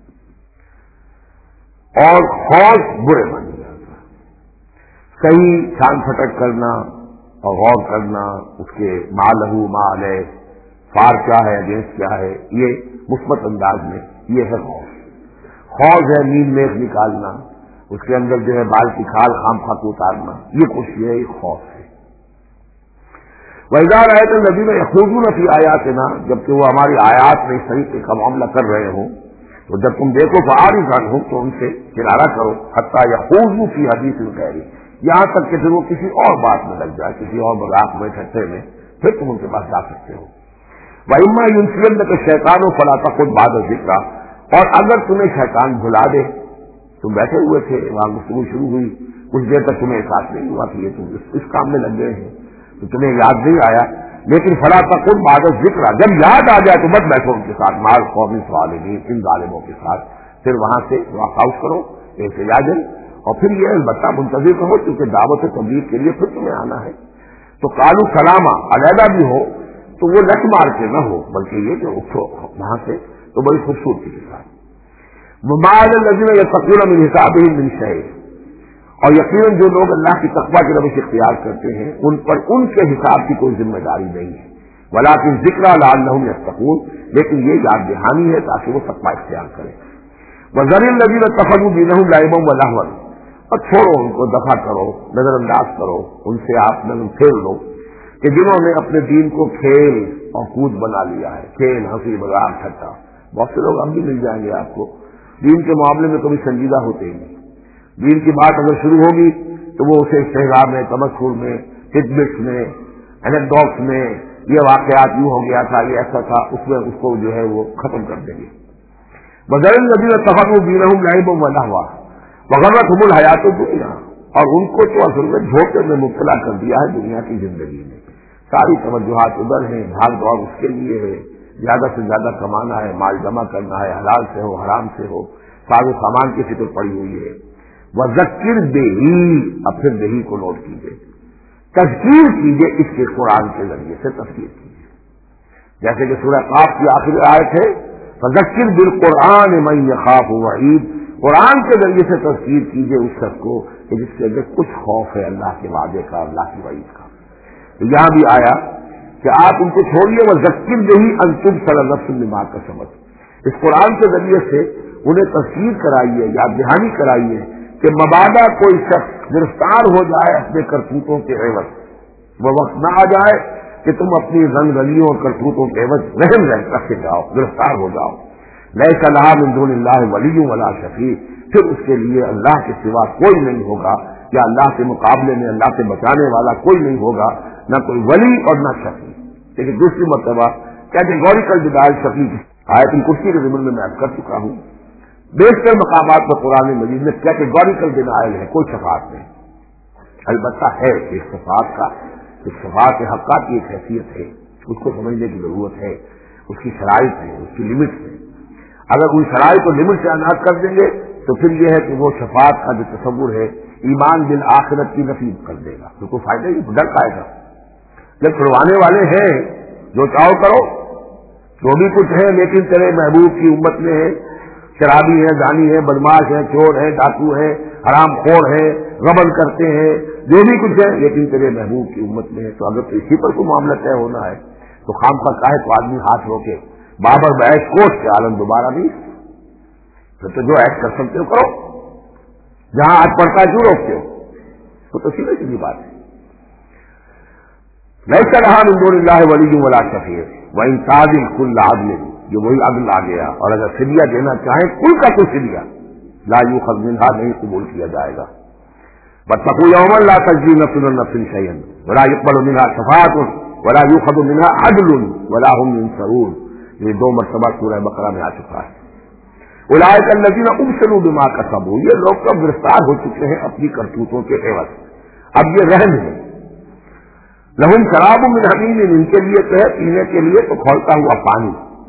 اور خوض برے معنی میں آتا ہے۔ صحیح چھان پھٹک کرنا اور غور کرنا، اس کے ما لہو ما علیہ، فار کیا ہے اگینسٹ کیا ہے، یہ مثبت انداز میں یہ ہے خوض۔ خوض ہے نیل میخ نکالنا، اس کے اندر جو ہے بال کی کھال خام خواہ کو اتارنا، یہ کچھ یہ ایک خوض ہے۔ وَإِذَا رَأَيْتَ الَّذِينَ يَخُوضُونَ فِي آيَاتِنَا، جبکہ وہ ہماری آیات میں اس طریقے کا معاملہ کر رہے ہوں تو جب تم دیکھو فَأَعْرِضْ عَنْهُمْ، تو ان سے کنارہ کرو، حَتَّىٰ يَخُوضُوا فِي حَدِيثٍ غَيْرِهِ، یہاں تک کہ پھر وہ کسی اور بات میں لگ جائے، کسی اور مذاق میں ٹھٹے میں، پھر تم ان کے پاس جا سکتے ہو۔ وَإِمَّا يُنْسِيَنَّكَ الشَّيْطَانُ فَلَا تَقْعُدْ بَعْدَ الذِّكْرَىٰ، اور اگر تمہیں شیطان بھلا دے، تم بیٹھے ہوئے تھے وہاں گفتگو شروع ہوئی، کچھ دیر تک تمہیں احساس نہیں ہوا کہ یہ تم اس کام میں لگ گئے ہیں، تو تمہیں یاد نہیں آیا، لیکن فلا تقل بعد الذکر، جب یاد آ جائے تو مت بیٹھو ان کے ساتھ، مال قومی صالحین، ان ظالموں کے ساتھ، پھر وہاں سے واک آؤٹ کرو احتجاجن، اور پھر یہ البتہ منتظر رہو کیونکہ دعوت تبلیغ کے لیے پھر تمہیں آنا ہے۔ تو قالو سلامہ علیحدہ بھی ہو تو وہ لٹ مار کے نہ ہو، بلکہ یہ کہ اٹھو وہاں سے تو بڑی خوبصورتی کے ساتھ۔ وما علی الذین یتقون من حسابهم من شیء، اور یقیناً جو لوگ اللہ کی تقوی کی روش اختیار کرتے ہیں ان پر ان کے حساب کی کوئی ذمہ داری نہیں ہے، ولکن ذکریٰ لعلہم یتقون، لیکن یہ یاد دہانی ہے تاکہ وہ تقوی اختیار کریں۔ وذر الذین اتخذوا دینہم لعبا ولہوا، اور چھوڑو ان کو، دفع کرو، نظر انداز کرو، ان سے آپ نظر پھیر لو کہ جنہوں نے اپنے دین کو کھیل اور کود بنا لیا ہے، کھیل، ہنسی مذاق، ٹھٹا۔ بہت سے لوگ ہم بھی مل جائیں گے آپ کو دین کے معاملے میں کبھی سنجیدہ ہوتے ہی نہیں، دین کی بات اگر شروع ہوگی تو وہ اسے استہزاء میں، تمسخر میں، ٹڈبٹس میں، اینیکڈوٹس میں، یہ واقعات یوں ہو گیا تھا، یہ ایسا تھا، اس میں اس کو جو ہے وہ ختم کر دیں گے۔ وذر الذین اتخذوا دینہم لعبا ولہوا وغرتہم الحیات الدنیا، اور ان کو تو اصل میں دھوکے میں مبتلا کر دیا ہے دنیا کی زندگی میں، ساری توجہات ادھر ہیں، بھاگ دوڑ اس کے لیے ہے، زیادہ سے زیادہ کمانا ہے، مال جمع کرنا ہے، حلال سے ہو حرام سے ہو، ساز و سامان کی فکر پڑی ہوئی ہے۔ وذکر بہ، اب پھر بہ کو نوٹ کیجیے، تذکیر کیجیے اس کے قرآن کے ذریعے سے تذکیر کیجیے، جیسے کہ سورہ قاف کی آخری آیت ہے فذکر بالقرآن من یخاف وعید، قرآن کے ذریعے سے تذکیر کیجیے اس شخص کو کہ جس کے اندر کچھ خوف ہے اللہ کے وعدے کا، اللہ کی وعید کا۔ تو یہاں بھی آیا کہ آپ ان کو چھوڑیے، وذکر بہ ان تبصر نفس بما کسبت، اس قرآن کے ذریعے سے انہیں تذکیر کرائیے، یاد دہانی کرائیے کہ مبادا کوئی شخص گرفتار ہو جائے اپنے کرتوتوں کے عوض، وہ وقت نہ آ جائے کہ تم اپنی رنگ رلیوں اور کرتوتوں کے عوض رحم رکھتے جاؤ، گرفتار ہو جاؤ۔ لیس لہا من دون اللہ ولی ولا شفیع، پھر اس کے لیے اللہ کے سوا کوئی نہیں ہوگا، یا اللہ کے مقابلے میں اللہ سے بچانے والا کوئی نہیں ہوگا، نہ کوئی ولی اور نہ شفیع۔ لیکن دوسری مرتبہ کیٹیگوریکل ڈینائل شفیع آیت الکرسی کے ضمن میں میں کر چکا ہوں، بیشتر مقامات پر قرآن مجید میں کیٹیگوریکل ڈینائل ہے، کوئی شفاعت نہیں۔ البتہ ہے ایک شفاعت کا، ایک شفاعت حقہ کی ایک حیثیت ہے، اس کو سمجھنے کی ضرورت ہے، اس کی شرائط ہے، اس کی لمٹس ہے۔ اگر ان شرائط کو لمٹ سے عنایت کر دیں گے تو پھر یہ ہے کہ وہ شفاعت کا جو تصور ہے ایمان بالآخرت کی نفی کر دے گا، تو کوئی فائدہ ہی ڈر پائے گا۔ جب چھڑوانے والے ہیں جو چاہو کرو، جو بھی کچھ ہے لیکن تیرے محبوب کی امت میں ہے، شرابی ہے، زانی ہے، بدماش ہے، چور ہے، ڈاکو ہے، حرام خور ہے، غبن کرتے ہیں، جو بھی کچھ ہے لیکن تیرے محبوب کی امت میں ہے، تو اگر تو اسی پر کوئی معاملہ طے ہونا ہے تو خام خواہ کاہے تو آدمی ہاتھ رو کے بابر بیش کوٹ کے عالم دوبارہ بھی، پھر تو جو ایڈ کر سکتے ہو کرو، جہاں آج پڑتا ہے کیوں روکتے ہو؟ تو تو سیدھی سیدھی بات ہے۔ لیس لہا من دون اللہ ولی ولا شفیع وان تعدل کل عدل، یہ وہی عدل آ گیا، اور اگر فدیہ دینا چاہیں کل کا کل فدیہ لا یؤخذ منہا، نہیں قبول کیا جائے گا۔ واتقوا یوما لا تجزی نفس عن نفس شیئا ولا یقبل منها شفاعۃ ولا یؤخذ منها عدل ولا هم ينصرون، یہ دو مرتبہ سورہ بقرہ میں آ چکا ہے۔ اولئک الذین ابسلوا بما کسبوا، یہ لوگ تو گرفتار ہو چکے ہیں اپنی کرتوتوں کے عوض، اب یہ رحم ہے۔ لہم شراب من حمیم، ان کے لیے تو ہے پینے کے لیے تو کھولتا ہوا پانی،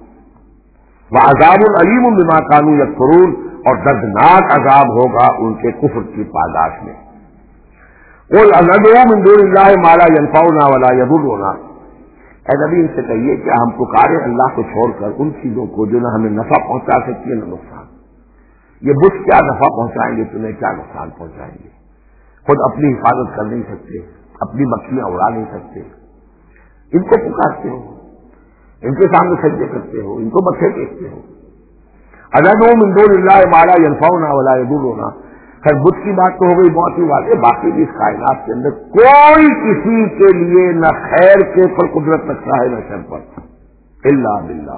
وعذاب علیم بما کانوا یکفرون، اور دردناک عذاب ہوگا ان کے کفر کی پاداش میں۔ قل اندعو من دون اللہ ما لا ينفعنا ولا يضرنا، اے نبی ان سے کہیے کہ ہم پکارے اللہ کو چھوڑ کر ان چیزوں کو جو نہ ہمیں نفع پہنچا سکتی ہے نہ نقصان۔ یہ بت کیا نفع پہنچائیں گے تمہیں، کیا نقصان پہنچائیں گے؟ خود اپنی حفاظت کر نہیں سکتے، اپنی مکھیاں اڑا نہیں سکتے، ان کو پکارتے ہو، ان کے سامنے سجدے کرتے ہو، ان کو متھے ٹیکتے ہو۔ اندعو من دون اللہ ما لا ينفعنا ولا يضرنا، خیر بت کی بات تو ہو گئی بہت ہی واضح، باقی بھی اس کائنات کے اندر کوئی کسی کے لیے نہ خیر کے پر قدرت رکھتا ہے نہ شر پر، الا باللہ،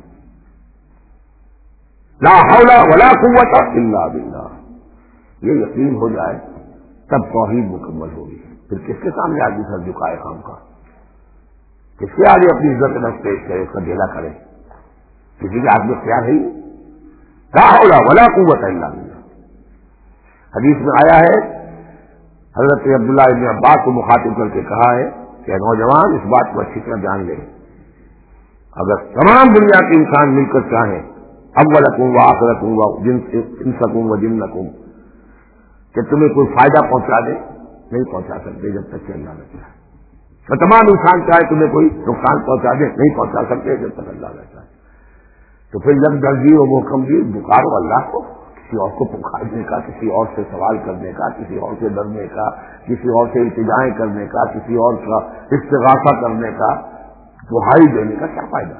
لا حول ولا قوت الا باللہ۔ یہ یقین ہو جائے تب توحید مکمل ہوگی، پھر کس کے سامنے آدمی سر جھکائے خام کا، کس کے آگے اپنی عزت نفس پیش کرے، اس کا ڈھیلا کرے؟ کسی کے آدمی اختیار ہے ہی، لا حول ولا قوت الا باللہ۔ حدیث میں آیا ہے، حضرت عبداللہ ابن عباس کو مخاطب کر کے کہا ہے کہ نوجوان اس بات کو اچھی طرح جان لیں، اگر تمام دنیا کے انسان مل کر چاہیں، اولکم و آخرکم و انسکم و جنکم، کہ تمہیں کوئی فائدہ پہنچا دے، نہیں پہنچا سکتے جب تک کہ اللہ نہ چاہے، اور تمام انسان چاہے تمہیں کوئی نقصان پہنچا دے، نہیں پہنچا سکتے جب تک اللہ نہ چاہے۔ تو پھر جب درجی و محکم جی پکارو اللہ کو، کسی اور کو پکارنے کا، کسی اور سے سوال کرنے کا، کسی اور سے ڈرنے کا، کسی اور سے التجائیں کرنے کا، کسی اور کا استغاثہ کرنے کا، دہائی دینے کا کیا فائدہ؟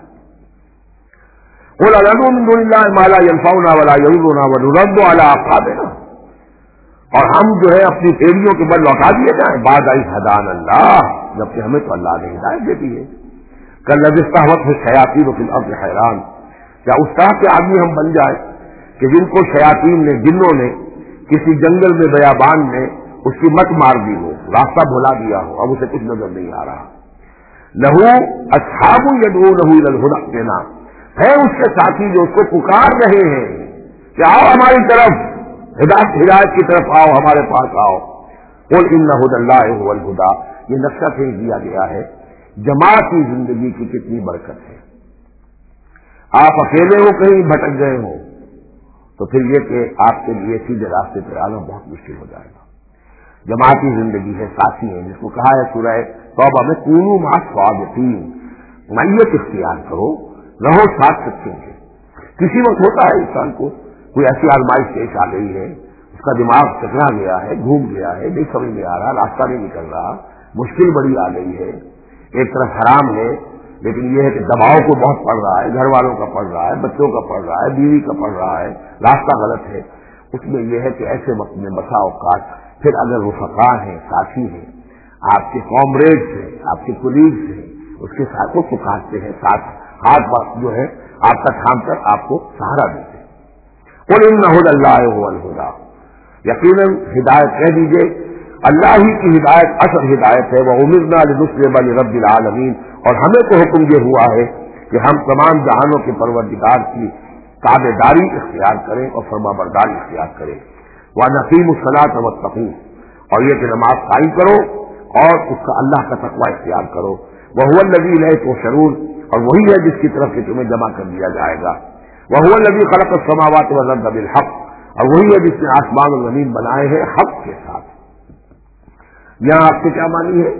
قل ندعو من دون اللہ ما لا ينفعنا ولا يضرنا ونرد على اعقابنا، اور ہم جو ہے اپنی پیڑیوں کے بل لوٹا دیے جائیں بعد از ہدان اللہ، جبکہ ہمیں تو اللہ نے ہدایت دے دی ہے۔ کالذی استہوته الشیاطین فی الارض حیران، کیا اس طرح کے آدمی ہم بن جائیں کہ جن کو شیاطین نے، جنوں نے کسی جنگل میں بیابان میں اس کی مت مار دی ہو، راستہ بھلا دیا ہو، اب اسے کچھ نظر نہیں آ رہا۔ لہو اصحاب یدعونہ الی الہدی ائتنا، ہے اس کے ساتھی جو اس کو پکار رہے ہیں کہ آؤ ہماری طرف، ہدایت ہدایت کی طرف آؤ، ہمارے پاس آؤ۔ قل ان ھدی اللہ ھو الھدی، یہ نقشہ پھر دیا گیا ہے جماعتی زندگی کی کتنی برکت ہے۔ آپ اکیلے ہو، کہیں بھٹک گئے ہو، تو پھر یہ کہ آپ کے لیے سیدھے راستے پر آنا بہت مشکل ہو جائے گا۔ جماعتی زندگی ہے، ساتھی ہے، جس کو کہا ہے سورہ توبہ میں کونوا مع الصادقین، معیت اختیار کرو، رہو ساتھ سچوں کے۔ کسی وقت ہوتا ہے انسان کو کوئی ایسی آزمائش پیش آ گئی ہے، اس کا دماغ چکرا گیا ہے، گھوم گیا ہے، نہیں سمجھ میں آ رہا، راستہ نہیں نکل رہا، مشکل بڑی آ گئی ہے، ایک طرف حرام ہے لیکن یہ ہے کہ دباؤ کو بہت پڑ رہا ہے، گھر والوں کا پڑ رہا ہے، بچوں کا پڑ رہا ہے، بیوی کا پڑ رہا ہے، راستہ غلط ہے۔ اس میں یہ ہے کہ ایسے وقت میں بسا اوقات پھر اگر رفقا ہیں، ساتھی ہیں، آپ کے کامریڈز ہیں، آپ کے کولیگز ہیں، اس کے ساتھ وہ پکارتے ہیں، ساتھ ہاتھ بات جو ہے آپ کا تھام کر آپ کو سہارا دیتے ہیں۔ قل ان ھدی اللہ ھو الھدی، یقیناً ہدایت کہہ دیجئے اللہ ہی کی ہدایت اصل ہدایت ہے۔ وَأُمِرْنَا لِنُسْلِمَ لِرَبِّ الْعَالَمِينَ، اور ہمیں تو حکم یہ ہوا ہے کہ ہم تمام جہانوں کے پروردگار کی تابع داری اختیار کریں اور فرما برداری اختیار کریں۔ وَنَقِیمُوا الصَّلَاةَ وَاتَّقُوهُ، اور یہ کہ نماز قائم کرو اور اس کا اللہ کا تقوی اختیار کرو۔ وَهُوَ الَّذِي إِلَيْهِ تُحْشَرُونَ، اور وہی ہے جس کی طرف سے تمہیں جمع کر دیا جائے گا۔ وَهُوَ الَّذِي خَلَقَ السَّمَاوَاتِ وَالْأَرْضَ بِالْحَقِّ، اور وہی ہے جس نے آسمان و زمین بنائے ہیں حق کے ساتھ۔ یہاں آپ سے کیا مانی ہے؟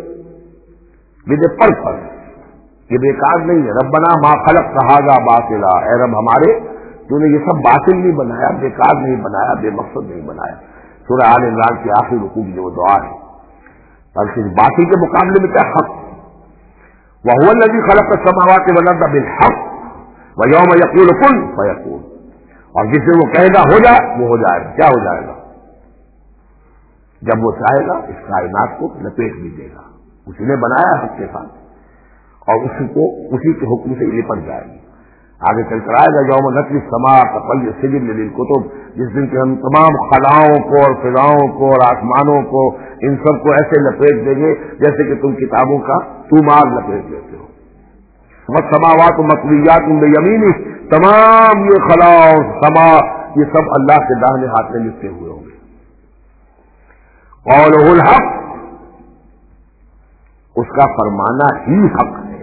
یہ پرپس، یہ بیکار نہیں ہے۔ ربنا ما خلقت ھذا باطلا، اے رب ہمارے تو نے یہ سب باطل نہیں بنایا، بیکار نہیں بنایا، بے مقصد نہیں بنایا۔ سورہ آل عمران کی آخری رکوع کی جو دعا ہے، بلکہ باطل کے مقابلے میں کیا حق۔ وَهُوَ الَّذِي خَلَقَ السَّمَاوَاتِ وَالْأَرْضَ بِالْحَقِّ وَيَوْمَ يَقُولُ كُن فَيَكُونُ، اور جس سے وہ کہے گا ہو جائے وہ ہو جائے گا۔ کیا ہو جائے گا؟ جب وہ چاہے گا اس کائنات کو لپیٹ بھی دے گا، اسی نے بنایا حق کے ساتھ، اور اسی کو اسی کے حکم سے لپٹ جائے گی۔ آگے چل کر آئے گا یوم نطوی السماء کطی السجل للکتب، جس دن کہ ہم تمام خلاؤں کو اور فضاؤں کو اور آسمانوں کو ان سب کو ایسے لپیٹ دیں گے جیسے کہ تم کتابوں کا تومار لپیٹ دیتے ہو۔ والسماوات مطویات بیمینہ، تمام یہ خلا اور سما یہ سب اللہ کے داہنے ہاتھ میں لکھے ہوئے ہوں گے۔ قولہ الحق، اس کا فرمانا ہی حق ہے۔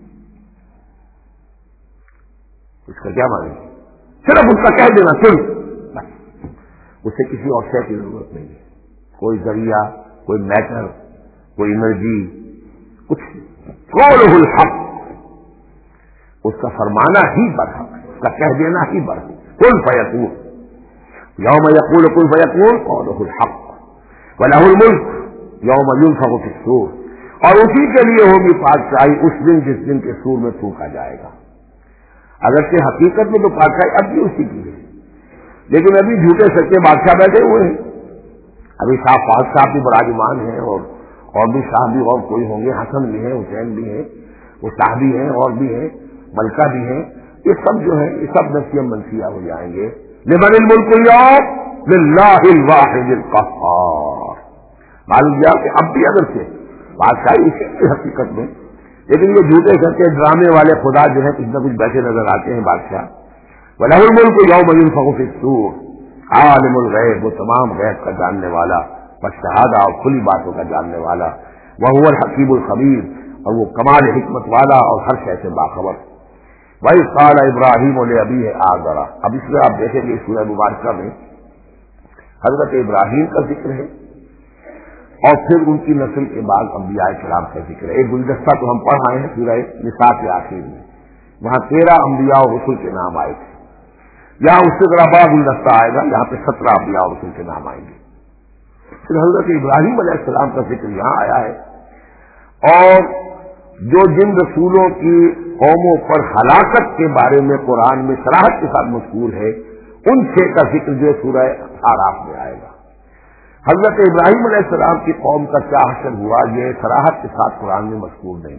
اس کا کیا معنی؟ صرف اس کا کہہ دینا، صرف بس، اسے کسی اور شے کی ضرورت نہیں ہے، کوئی ذریعہ، کوئی میٹر، کوئی انرجی، کچھ نہیں۔ قولہ الحق، اس کا فرمانا ہی برحق ہے، اس کا کہہ دینا ہی برحق۔ کن فیکون، یوم یقول کن فیکون قولہ الحق، وَلَهُ الْمُلْكُ یوم يُنفَخُ فِی الصُّورِ، اور اسی کے لیے ہوگی بادشاہی اس دن جس دن کے سور میں پھونکا جائے گا۔ اگرچہ حقیقت میں تو بادشاہی اب بھی اسی کی ہے، لیکن ابھی جھوٹے سچے بادشاہ بیٹھے ہوئے ہیں۔ ابھی صاحب فاضل صاحب بھی براجمان ہیں، اور اور بھی صاحب بھی اور کوئی ہوں گے، حسن بھی ہیں، حسین بھی ہیں، وہ صاحب بھی ہیں، اور بھی ہیں، ملکہ بھی ہیں، یہ سب جو ہیں یہ سب نسیہ منسیہ ہو جائیں گے۔ لمن الملک اليوم للہ الواحد القہار، معلوم کیا کہ اب بھی اگر سے بادشاہی اسی کی حقیقت میں، لیکن یہ جھوٹے سچے ڈرامے والے خدا جو ہے کچھ نہ کچھ بیٹھے نظر آتے ہیں بادشاہ۔ وَلَهُ الْمُلْكُ يَوْمَ يُنفَخُ فِی الصُّورِ، عالم الغیب، وہ تمام غیب کا جاننے والا، والشہادہ، اور کھلی باتوں کا جاننے والا، وَهُوَ الْحَکِیمُ الْخَبِیر، اور وہ کمال حکمت والا اور ہر شے سے باخبر۔ وَإِذْ قَالَ إِبْرَاهِیمُ لِأَبِیہِ آزَرَ، اب اس میں آپ دیکھیں گے سورہ مبارکہ میں حضرت ابراہیم کا ذکر ہے، اور پھر ان کی نسل کے بعد انبیاء کرام کا ذکر ہے۔ ایک گلدستہ تو ہم پڑھ آئے ہیں سورہ نساء کے آخر میں، وہاں تیرہ انبیاء اور رسول کے نام آئے تھے. یہاں اس سے ذرا بڑا گلدستہ آئے گا، یہاں پہ سترہ انبیاء اور رسول کے نام آئیں گے. پھر حضرت ابراہیم علیہ السلام کا ذکر یہاں آیا ہے، اور جو جن رسولوں کی قوموں پر ہلاکت کے بارے میں قرآن میں صراحت کے ساتھ مذکور ہے، ان چھ کا ذکر جو سورہ اعراف میں آئے گا. حضرت ابراہیم علیہ السلام کی قوم کا کیا حشر ہوا یہ صراحت کے ساتھ قرآن میں مذکور نہیں.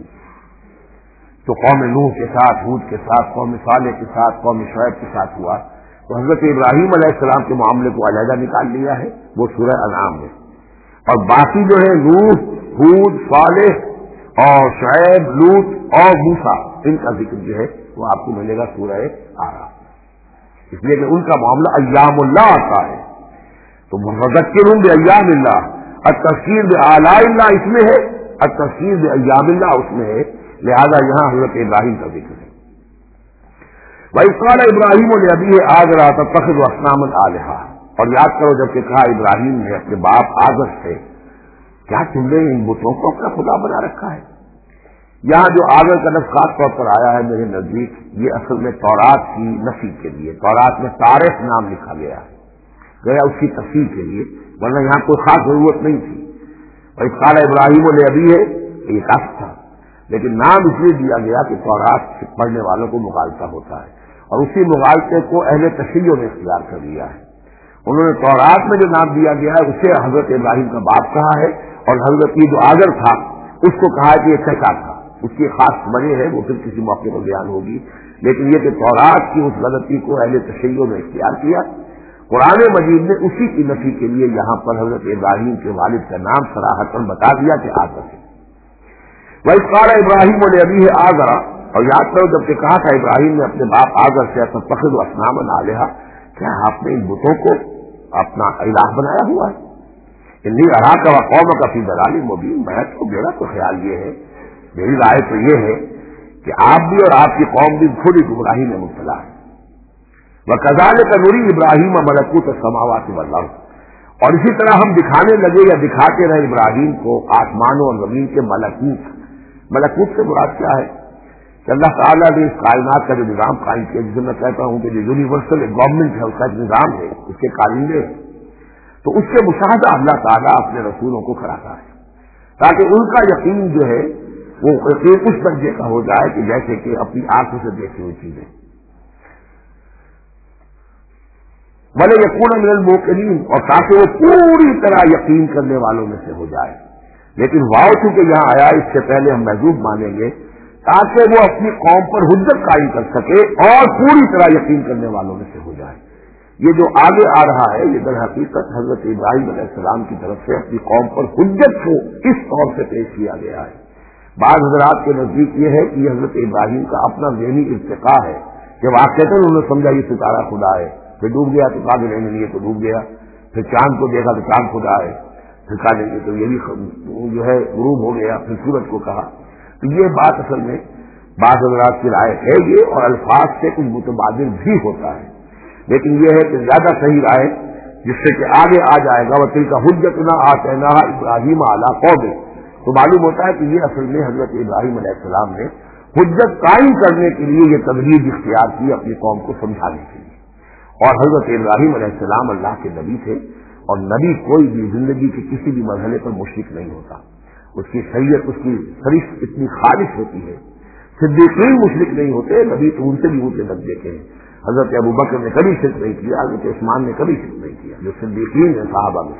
تو قوم نوح کے ساتھ، ہود کے ساتھ، قوم صالح کے ساتھ، قوم شعیب کے ساتھ ہوا. تو حضرت ابراہیم علیہ السلام کے معاملے کو علیحدہ نکال لیا ہے، وہ سورہ انعام میں. اور باقی جو ہے نوح، ہود، صالح اور شعیب، لوط اور موسیٰ، ان کا ذکر جو ہے وہ آپ کو ملے گا سورہ اعراف. اس لیے کہ ان کا معاملہ ایام اللہ آتا ہے. تو مذکرون بایام اللہ، التذکیر بآلاء اللہ اس میں ہے، التذکیر بایام اللہ اس میں ہے. لہذا یہاں حضرت ابراہیم کا ذکر ہے. وَإِذْ قَالَ إِبْرَاهِيمُ لِأَبِيهِ آزَرَ أَتَتَّخِذُ أَصْنَامًا آلِهَةً. اور یاد کرو جب کہ کہا ابراہیم نے اپنے باپ آزر سے، کیا تم نے ان بتوں کو اپنا خدا بنا رکھا ہے؟ یہاں جو آزر کا لفظ خاص طور پر آیا ہے میرے نزدیک، یہ اصل میں تورات کی نفی کے لیے، تورات میں طارق نام لکھا گیا ہے، گیا اس کی تفصیل کے لیے، ورنہ یہاں کوئی خاص ضرورت نہیں تھی. وَإِذْ قَالَ إِبْرَاهِيمُ لِأَبِيهِ یہ کافی تھا، لیکن نام اس لیے دیا گیا کہ تورات پڑھنے والوں کو مغالطہ ہوتا ہے، اور اسی مغالطے کو اہل تشیع نے اختیار کر لیا ہے. انہوں نے تورات میں جو نام دیا گیا ہے اسے حضرت ابراہیم کا باپ کہا ہے، اور حضرت یہ جو آزر تھا اس کو کہا ہے کہ یہ چچا تھا. اس کی خاص وجہ ہے، وہ پھر کسی موقع پر بیان ہوگی. لیکن یہ کہ تورات کی اس غلطی کو اہل تشیع نے اختیار کیا. قرآن مجید نے اسی کی نفی کے لیے یہاں پر حضرت ابراہیم کے والد کا نام صراحتاً بتا دیا کہ آزر ہے. وَإِذْ قَالَ إِبْرَاهِيمُ لِأَبِيهِ آزَرَ. اور یاد کرو جب کہ کہا تھا ابراہیم نے اپنے باپ آزر سے أَتَتَّخِذُ أَصْنَامًا آلِهَةً، کیا آپ نے ان بتوں کو اپنا الہ بنایا ہوا ہے؟ انی اراک وقومک فی ضلال مبین. میں تو میرا تو خیال یہ ہے، میری رائے تو یہ ہے کہ آپ بھی اور آپ کی قوم بھی خود ہی گمراہی میں مبتلا ہے. وَكَذَلِكَ نُرِي إِبْرَاهِيمَ مَلَكُوتَ السَّمَاوَاتِ وَالْأَرْضِ. اور اسی طرح ہم دکھانے لگے یا دکھاتے رہے ابراہیم کو آسمانوں اور زمین کے ملکوت. ملکوت سے مراد کیا ہے کہ اللہ تعالیٰ نے اس کائنات کا جو نظام قائم کیا، جسے میں کہتا ہوں کہ جو یونیورسل گورنمنٹ ہے، اس کا ایک نظام ہے، اس کے کارندے ہیں، تو اس سے مشاہدہ اللہ تعالیٰ اپنے رسولوں کو کراتا ہے تاکہ ان کا یقین جو ہے وہ یقین اس درجے کا ہو جائے کہ جیسے کہ اپنی آنکھوں سے دیکھی ہوئی چیزیں. بھلے یقون من الموقنین، اور تاکہ وہ پوری طرح یقین کرنے والوں میں سے ہو جائے. لیکن واؤ چونکہ یہاں آیا، اس سے پہلے ہم محذوف مانیں گے تاکہ وہ اپنی قوم پر حجت قائم کر سکے اور پوری طرح یقین کرنے والوں میں سے ہو جائے. یہ جو آگے آ رہا ہے یہ در حقیقت حضرت ابراہیم علیہ السلام کی طرف سے اپنی قوم پر حجت کو اس طور سے پیش کیا گیا ہے. بعض حضرات کے نزدیک یہ ہے کہ یہ حضرت ابراہیم کا اپنا ذہنی ارتقاء ہے کہ واقعہ انہوں نے سمجھا یہ ستارہ خدا ہے، پھر ڈوب گیا تو کہا کہ نہیں یہ تو ڈوب گیا، پھر چاند کو دیکھا تو چاند خدا ہے، پھر کہا دیں گے تو یہ بھی جو ہے غروب ہو گیا، پھر سورج کو کہا. تو یہ بات اصل میں بعض حضرات کی رائے ہے یہ، اور الفاظ سے کچھ متبادل بھی ہوتا ہے. لیکن یہ ہے کہ زیادہ صحیح رائے جس سے کہ آگے آ جائے گا وَتِلْكَ حُجَّتُنَا آتَيْنَاهَا إِبْرَاهِيمَ عَلَىٰ قَوْمِهِ، تو معلوم ہوتا ہے کہ یہ اصل میں حضرت ابراہیم علیہ السلام نے حجت قائم کرنے کے لیے یہ تدریج اختیار کی اپنی قوم کو سمجھانے کے لیے. اور حضرت ابراہیم علیہ السلام اللہ کے نبی تھے، اور نبی کوئی بھی زندگی کے کسی بھی مرحلے پر مشرک نہیں ہوتا. اس کی شریعت، اس کی شریف اتنی خالص ہوتی ہے. صدیقین مشرک نہیں ہوتے، نبی تو ان سے بھی اونچے درجے کے ہیں. حضرت ابو بکر نے کبھی شرک نہیں کیا، حضرت عثمان نے کبھی شرک نہیں کیا، جو صدیقین ہیں صحابہ میں.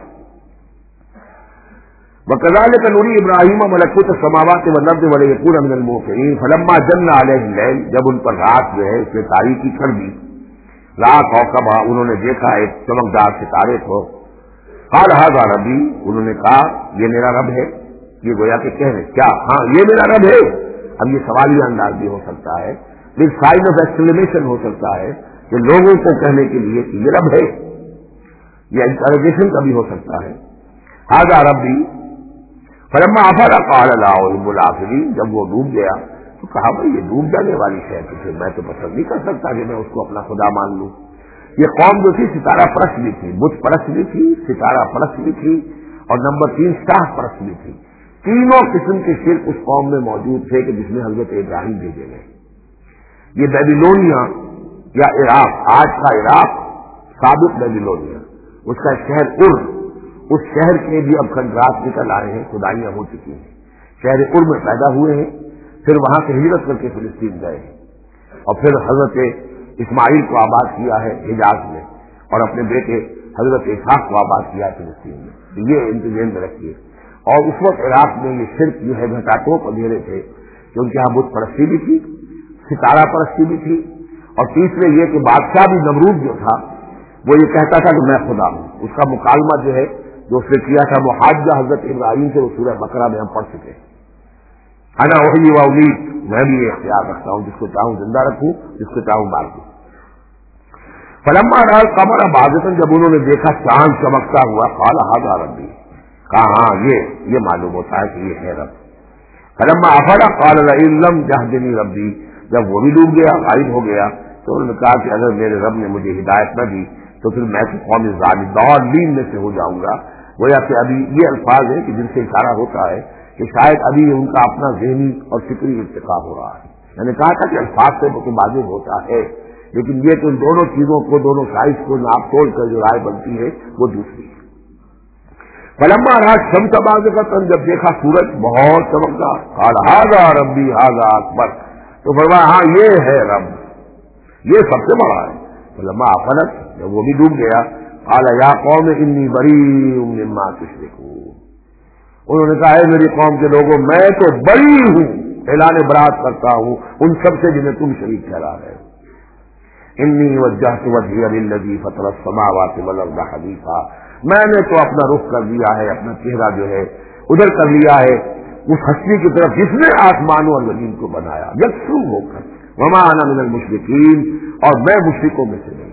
وَكَذَلِكَ نُرِي إِبْرَاهِيمَ مَلَكُوتَ السَّمَاوَاتِ وَالْأَرْضِ وَلِيَكُونَ مِنَ الْمُوقِنِينَ فَلَمَّا جَنَّ عَلَيْهِ اللَّيْلُ، جب ان پر رات جو ہے اس نے تاریکی کر دی، رات کوكبا، انہوں نے دیکھا ایک چمکدار ستارے کو. قال هذا ربي، انہوں نے کہا یہ میرا رب ہے. یہ گویا کہ کہہ رہے کیا ہاں یہ میرا رب ہے. اب یہ سوالیہ انداز بھی ہو سکتا ہے، ایک سائن آف ایکسکلیمیشن ہو سکتا ہے کہ لوگوں کو کہنے کے لیے کہ یہ رب ہے، یہ انٹروگیشن کا بھی ہو سکتا ہے. هذا ربي فلما افل قال لا احب الافلين، جب وہ ڈوب گیا تو کہا بھائی یہ ڈوب جانے والی ہے تو پھر میں تو پسند نہیں کر سکتا کہ میں اس کو اپنا خدا مان لوں. یہ قوم جو تھی ستارہ پرست بھی تھی، بت پرست بھی تھی، ستارہ پرست بھی تھی، اور نمبر تین شاہ پرست بھی تھی. تینوں قسم کے شرک اس قوم میں موجود تھے کہ جس میں حضرت ابراہیم بھیجے گئے. یہ بیبیلونیا یا عراق، آج کا عراق، سابق بیبیلونیا، اس کا شہر ار، اس شہر کے بھی اب کنٹراس نکل آئے ہیں، کھدائیاں ہو چکی ہیں، شہر ار میں پیدا ہوئے ہیں، پھر وہاں سے ہجرت کر کے فلسطین گئے ہیں، اور پھر حضرت اسماعیل کو آباد کیا ہے حجاز میں، اور اپنے بیٹے حضرت اسحاق کو آباد کیا ہے فلسطین میں۔ یہ انتظام میں رکھیے۔ اور اس وقت عراق میں یہ شرک جو ہے گھٹاٹوں کو اندھیرے تھے کہ ان کے یہاں بت پرستی بھی تھی، ستارہ پرستی بھی تھی، اور تیسرے یہ کہ بادشاہ بھی نمرود جو تھا وہ یہ کہتا تھا کہ میں خدا ہوں۔ اس کا مکالمہ جو ہے جو اس نے کیا تھا محاجہ حضرت ابراہیم سے، وہ سورہ بقرہ میں ہم پڑھ چکے ہیں۔ انا احیی و امیت، میں بھی یہ اختیار رکھتا ہوں، جس کو چاہوں زندہ رکھوں، جس کو چاہوں مار دوں۔ فلما رأى القمر بازغا، جب انہوں نے دیکھا چاند چمکتا ہوا، قال ھذا ربی، کہا ہاں یہ یہ معلوم ہوتا ہے کہ یہ ہے رب۔ فلما افل قال لئن لم يهدني ربی، جب وہ بھی ڈوب گیا، غائب ہو گیا، تو انہوں نے کہا کہ اگر میرے رب نے مجھے ہدایت نہ دی تو پھر میں تو قوم ضالین میں سے ہو جاؤں گا۔ گویا کہ ابھی یہ الفاظ ہیں کہ جن سے اشارہ ہوتا ہے کہ شاید ابھی ان کا اپنا ذہنی اور فکری ارتقا ہو رہا ہے۔ میں نے کہا تھا کہ الفاظ سے تو واضح ہوتا ہے، لیکن یہ کہ ان دونوں چیزوں کو، دونوں سائز کو ناپ توڑ کر جو رائے بنتی ہے وہ دوسری ہے۔ فلما رأى الشمس بازغة، جب دیکھا سورج بہت چمکتا، قال ھذا ربی ھذا اکبر، تو فرمایا ہاں یہ ہے رب، یہ سب سے بڑا ہے۔ فلما افلت، جب وہ بھی ڈوب گیا، قال یا قوم انی بریء مما تشرکون، انہوں نے کہا اے میری قوم کے لوگوں، میں تو بری ہوں، اعلان برات کرتا ہوں ان سب سے جنہیں تم شریک ٹھہرا رہے ہو۔ انی وجہت وجہی للذی فطر السماوات والارض حنیفا، میں نے تو اپنا رخ کر دیا ہے، اپنا چہرہ جو ہے ادھر کر لیا ہے اس ہستی کی طرف جس نے آسمانوں اور زمین کو بنایا، یکسو ہو کر، وما انا من المشرکین، اور میں مشرکوں میں سے نہیں۔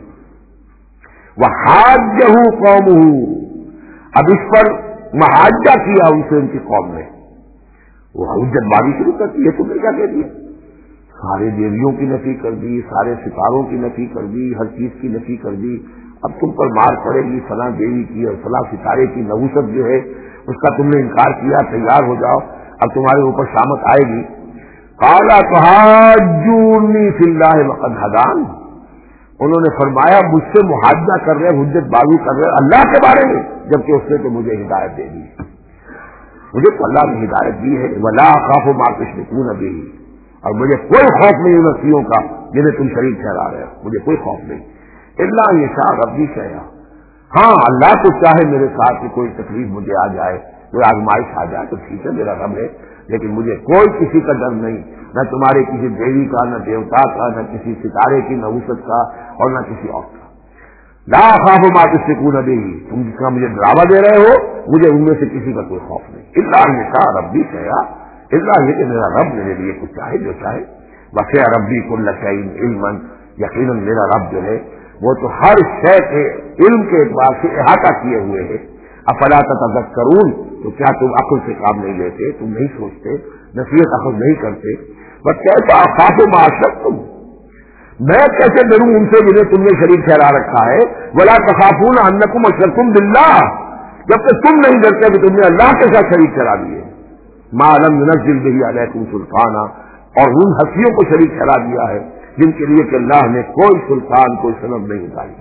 وحاجہ قومہ، اب اس پر محاجہ کیا ان سے ان کی قوم نے، وہ حجت بازی شروع کر دی ہے، تم نے کیا کہہ دیا؟ سارے دیویوں کی نفی کر دی، سارے ستاروں کی نفی کر دی، ہر چیز کی نفی کر دی، اب تم پر مار پڑے گی فلاں دیوی کی اور فلاں ستارے کی نحوست جو ہے اس کا تم نے انکار کیا، تیار ہو جاؤ، اب تمہارے اوپر شامت آئے گی۔ قال تحاجونی فی اللہ وقد ہدان، انہوں نے فرمایا مجھ سے محاجہ کر رہے، حجت بازی کر رہے اللہ کے بارے میں، جبکہ اس نے تو مجھے ہدایت دے دی، مجھے تو اللہ نے ہدایت دی ہے۔ ولا اخاف ما تشركون به، اور مجھے کوئی خوف نہیں ان رسیوں کا جنہیں تم شریک ٹھہرا رہے ہو، مجھے کوئی خوف نہیں۔ الا یشاء ربی شیئا، ہاں اللہ تو چاہے میرے ساتھ کہ کوئی تکلیف مجھے آ جائے، کوئی آزمائش آ جائے تو ٹھیک ہے، میرا رب ہے، لیکن مجھے کوئی کسی کا ڈر نہیں، نہ تمہارے کسی دیوی کا، نہ دیوتا کا، نہ کسی ستارے کی نحوست کا، اور نہ کسی اور کا۔ لا اخاف ما تشركون به، تم جس کا مجھے ڈراوا دے رہے ہو مجھے ان میں سے کسی کا کوئی خوف نہیں۔ الا یشاء ربی شیئا، الا یہ کہ میرا رب میرے لیے کچھ چاہے جو چاہے۔ وسع ربی کل شیء علما، یقیناً میرا رب جو ہے وہ تو ہر شے کے علم کے اعتبار سے احاطہ کیے ہوئے ہے۔ افلا تتذکرون، تو کیا تم عقل سے کام نہیں لیتے، تم نہیں سوچتے، نصیحت اخذ نہیں کرتے؟ وکیف اخاف ما اشرکتم، میں کیسے ڈروں ان سے جنہیں تم نے شریک ٹھہرا رکھا ہے۔ ولا تخافون انکم اشرکتم باللہ، جبکہ تم نہیں ڈرتے کہ تم نے اللہ کے ساتھ شریک ٹھہرا دیے۔ ما لم ينزل به علیکم سلطانا، اور ان ہستیوں کو شریک ٹھہرا دیا ہے جن کے لیے کہ اللہ نے کوئی سلطان، کوئی سند نہیں اتاری۔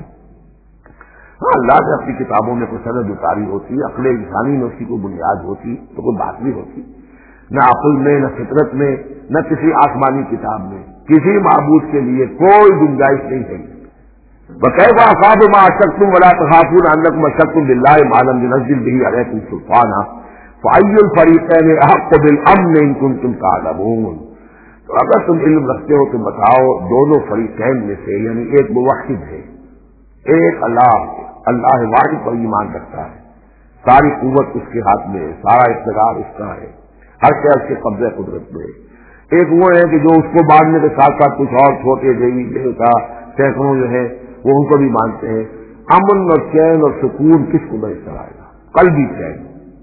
ہاں اللہ نے اپنی کتابوں میں کوئی سند اتاری ہوتی، عقل انسانی میں اس کی کوئی بنیاد ہوتی تو کوئی بات بھی ہوتی، نہ عقل میں، نہ فطرت میں، نہ کسی آسمانی کتاب میں کسی معبود کے لیے کوئی گنجائش نہیں ہے۔ وکیف اخاف ما اشرکتم ولا تخافون انکم اشرکتم باللہ ما لم ينزل به علیکم سلطانا فأی الفریقین احق بالامن ان کنتم تعلمون، تو اگر تم علم رکھتے ہو تو بتاؤ دونوں فریقین میں سے، یعنی ایک موحد ہے، ایک اللہ اللہ واحد پر ایمان رکھتا ہے، ساری قوت اس کے ہاتھ میں ہے، سارا اقتدار اس کا ہے، ہر شے اس کے قبضہ قدرت میں ہے۔ ایک وہ ہے کہ جو اس کو ماننے کے ساتھ ساتھ کچھ اور چھوٹے دیوی دیوتا سینکڑوں جو ہے وہ ان کو بھی مانتے ہیں۔ امن اور چین اور سکون کس کو میسر آئے گا؟ قلبی چین،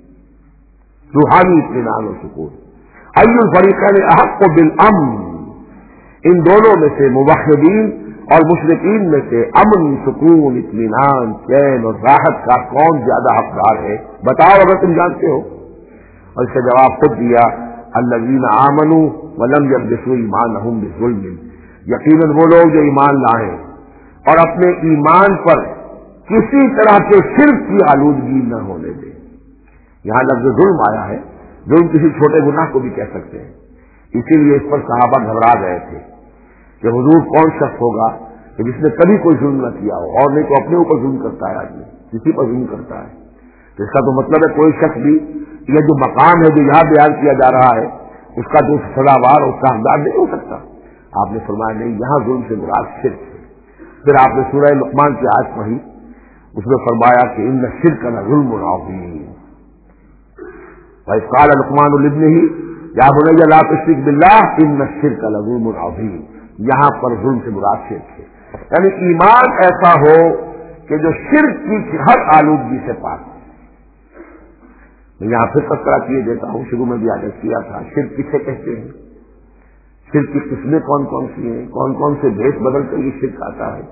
روحانی اطمینان اور سکون۔ ای الفریقین احق بالامن، ان دونوں میں سے موحدین اور مشرکین میں سے امن، سکون، اطمینان، چین اور راحت کا کون زیادہ حقدار ہے؟ بتاؤ اگر تم جانتے ہو۔ اور اس کا جواب خود دیا، الذین آمنوا ولم یلبسوا ایمانہم بظلم، یقیناً وہ لوگ جو ایمان لائیں اور اپنے ایمان پر کسی طرح کے شرک کی آلودگی نہ ہونے دیں. یہاں لفظ ظلم آیا ہے. ظلم کسی چھوٹے گناہ کو بھی کہہ سکتے ہیں. اسی لیے اس پر صحابہ گھبرا گئے تھے کہ حضور کون شخص ہوگا کہ جس نے کبھی کوئی ظلم نہ کیا ہو, اور نہیں تو اپنے اوپر ظلم کرتا ہے, آدمی کسی پر ظلم کرتا ہے. تو اس کا تو مطلب ہے کوئی شخص بھی یہ جو مقام ہے جو یہاں بیان کیا جا رہا ہے اس کا جو سزاوار اور اس کا حقدار نہیں ہو سکتا. آپ نے فرمایا نہیں, یہاں ظلم سے مراد شرک ہے. پھر آپ نے سورہ لقمان کی آیت پڑھی, اس میں فرمایا کہ ان الشرک لظلم عظیم. وَإِذْ قَالَ لُقْمَانُ لِابْنِهِ يَا بُنَيَّ لَا تُشْرِكْ بِاللَّهِ إِنَّ الشِّرْكَ لَظُلْمٌ عَظِيمٌ. یہاں پر ظلم سے مراد شرک ہے, یعنی ایمان ایسا ہو کہ جو شرک کی ہر آلودگی سے پاک ہو. میں یہاں پھر تذکرہ کیے دیتا ہوں, شروع میں بھی عادت کیا تھا. شرک کسے کہتے ہیں, شرک کی قسمیں کون کون سی ہیں, کون کون سے بھیس بدل کر یہ شرک آتا ہے.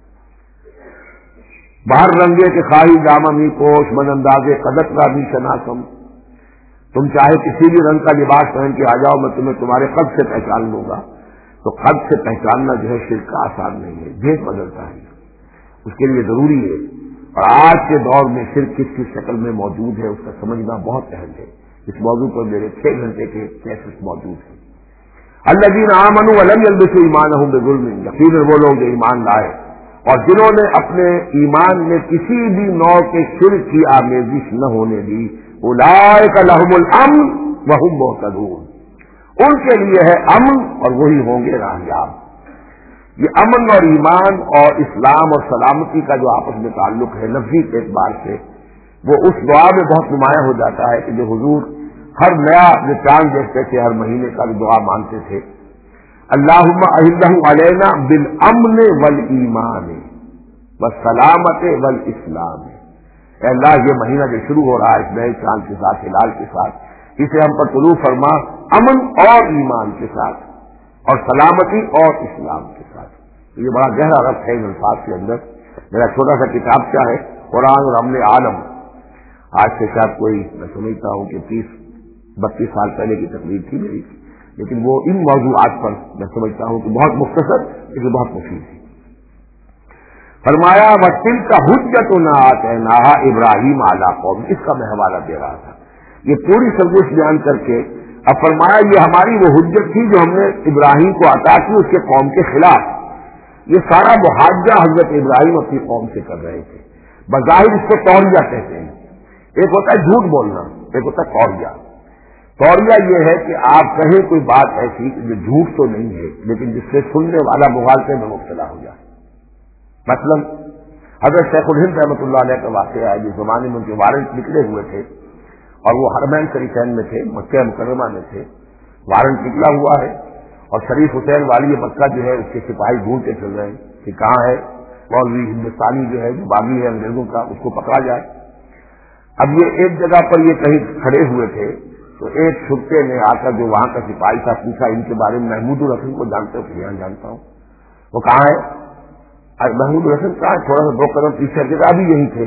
باہر رنگے کے خواہی جامہ می پوش من اندازے قدت را بھی شناسم. تم چاہے کسی بھی رنگ کا لباس پہن کے آ جاؤ, میں تمہیں تمہارے قد سے پہچان لوں گا. تو قد سے پہچاننا جو ہے شرک کا آسان نہیں ہے, بھیس بدلتا ہے, اس کے لیے ضروری ہے. اور آج کے دور میں شرک کس کس شکل میں موجود ہے اس کا سمجھنا بہت اہم ہے. اس موضوع پر میرے چھ گھنٹے کے کیسٹ موجود ہیں. الذین آمنوا ولم یلبسوا ایمانہم بظلم, یقیناً وہ لوگ جو ایمان لائے اور جنہوں نے اپنے ایمان میں کسی بھی نوع کے شرک کی آمیزش نہ ہونے دی, اولئک لہم الامن وہم مہتدون. ان کے لیے ہے امن اور وہی ہوں گے راہیاب. یہ امن اور ایمان اور اسلام اور سلامتی کا جو آپس میں تعلق ہے لفظی کے اعتبار سے, وہ اس دعا میں بہت نمایاں ہو جاتا ہے کہ جو حضور ہر نیا جو چاند دیکھتے تھے, ہر مہینے کا دعا مانتے تھے, اللہم اہلہ علینا بالامن والایمان والسلامت والاسلام. اے اللہ, یہ مہینہ جو شروع ہو رہا ہے اس نئے چاند کے ساتھ, ہلال کے ساتھ, اسے ہم پر طلوع فرما امن اور ایمان کے ساتھ اور سلامتی اور اسلام کے ساتھ. یہ بڑا گہرا ربط ہے ان الفاظ کے اندر. میرا چھوٹا سا کتاب کیا ہے, قرآن اور امن عالم, آج سے شاید کوئی میں سمجھتا ہوں کہ تیس بتیس سال پہلے کی تقریر تھی میری, لیکن وہ ان موضوعات پر میں سمجھتا ہوں کہ بہت مختصر لیکن بہت مفید ہے. فرمایا وَتِلْكَ حُجَّتُنَا آتَيْنَاهَا إِبْرَاهِيمَ عَلَىٰ قَوْمِهِ. اس کا میں حوالہ دے رہا تھا. یہ پوری سرگوش بیان کر کے اب فرمایا یہ ہماری وہ حجت تھی جو ہم نے ابراہیم کو عطا کی اس کے قوم کے خلاف. یہ سارا محاجہ حضرت ابراہیم اپنی قوم سے کر رہے تھے. بظاہر اس کو توریہ کہتے ہیں. ایک ہوتا ہے جھوٹ بولنا, ایک ہوتا ہے توریہ. توریہ یہ ہے کہ آپ کہیں کوئی بات ایسی جو جھوٹ تو نہیں ہے لیکن جس سے سننے والا مغالطے میں مبتلا ہو جائے. مثلا حضرت شیخ الہند رحمۃ اللہ علیہ کا واقعہ ہے, جس زمانے میں ان کے وارنٹ نکلے ہوئے تھے اور وہ حرمین شریفین میں تھے, مکہ مکرمہ میں تھے. وارنٹ نکلا ہوا ہے اور شریف حسین والی مکہ جو ہے اس کے سپاہی ڈھونڈتے چل رہے ہیں کہ کہاں ہے مولوی ہندوستانی جو ہے جو باغی ہے انگریزوں کا, اس کو پکڑا جائے. اب یہ ایک جگہ پر یہ کہیں کھڑے ہوئے تھے تو ایک چھٹے نے آ کر جو وہاں کا سپاہی تھا پوچھا ان کے بارے میں, محمود الحسن کو جانتے ہو؟ یہاں جانتا ہوں. وہ کہاں ہے؟ محمود الحسن کہاں ہے؟ تھوڑا سا دو قدم پیچھے ہٹ کے, ابھی یہی تھے.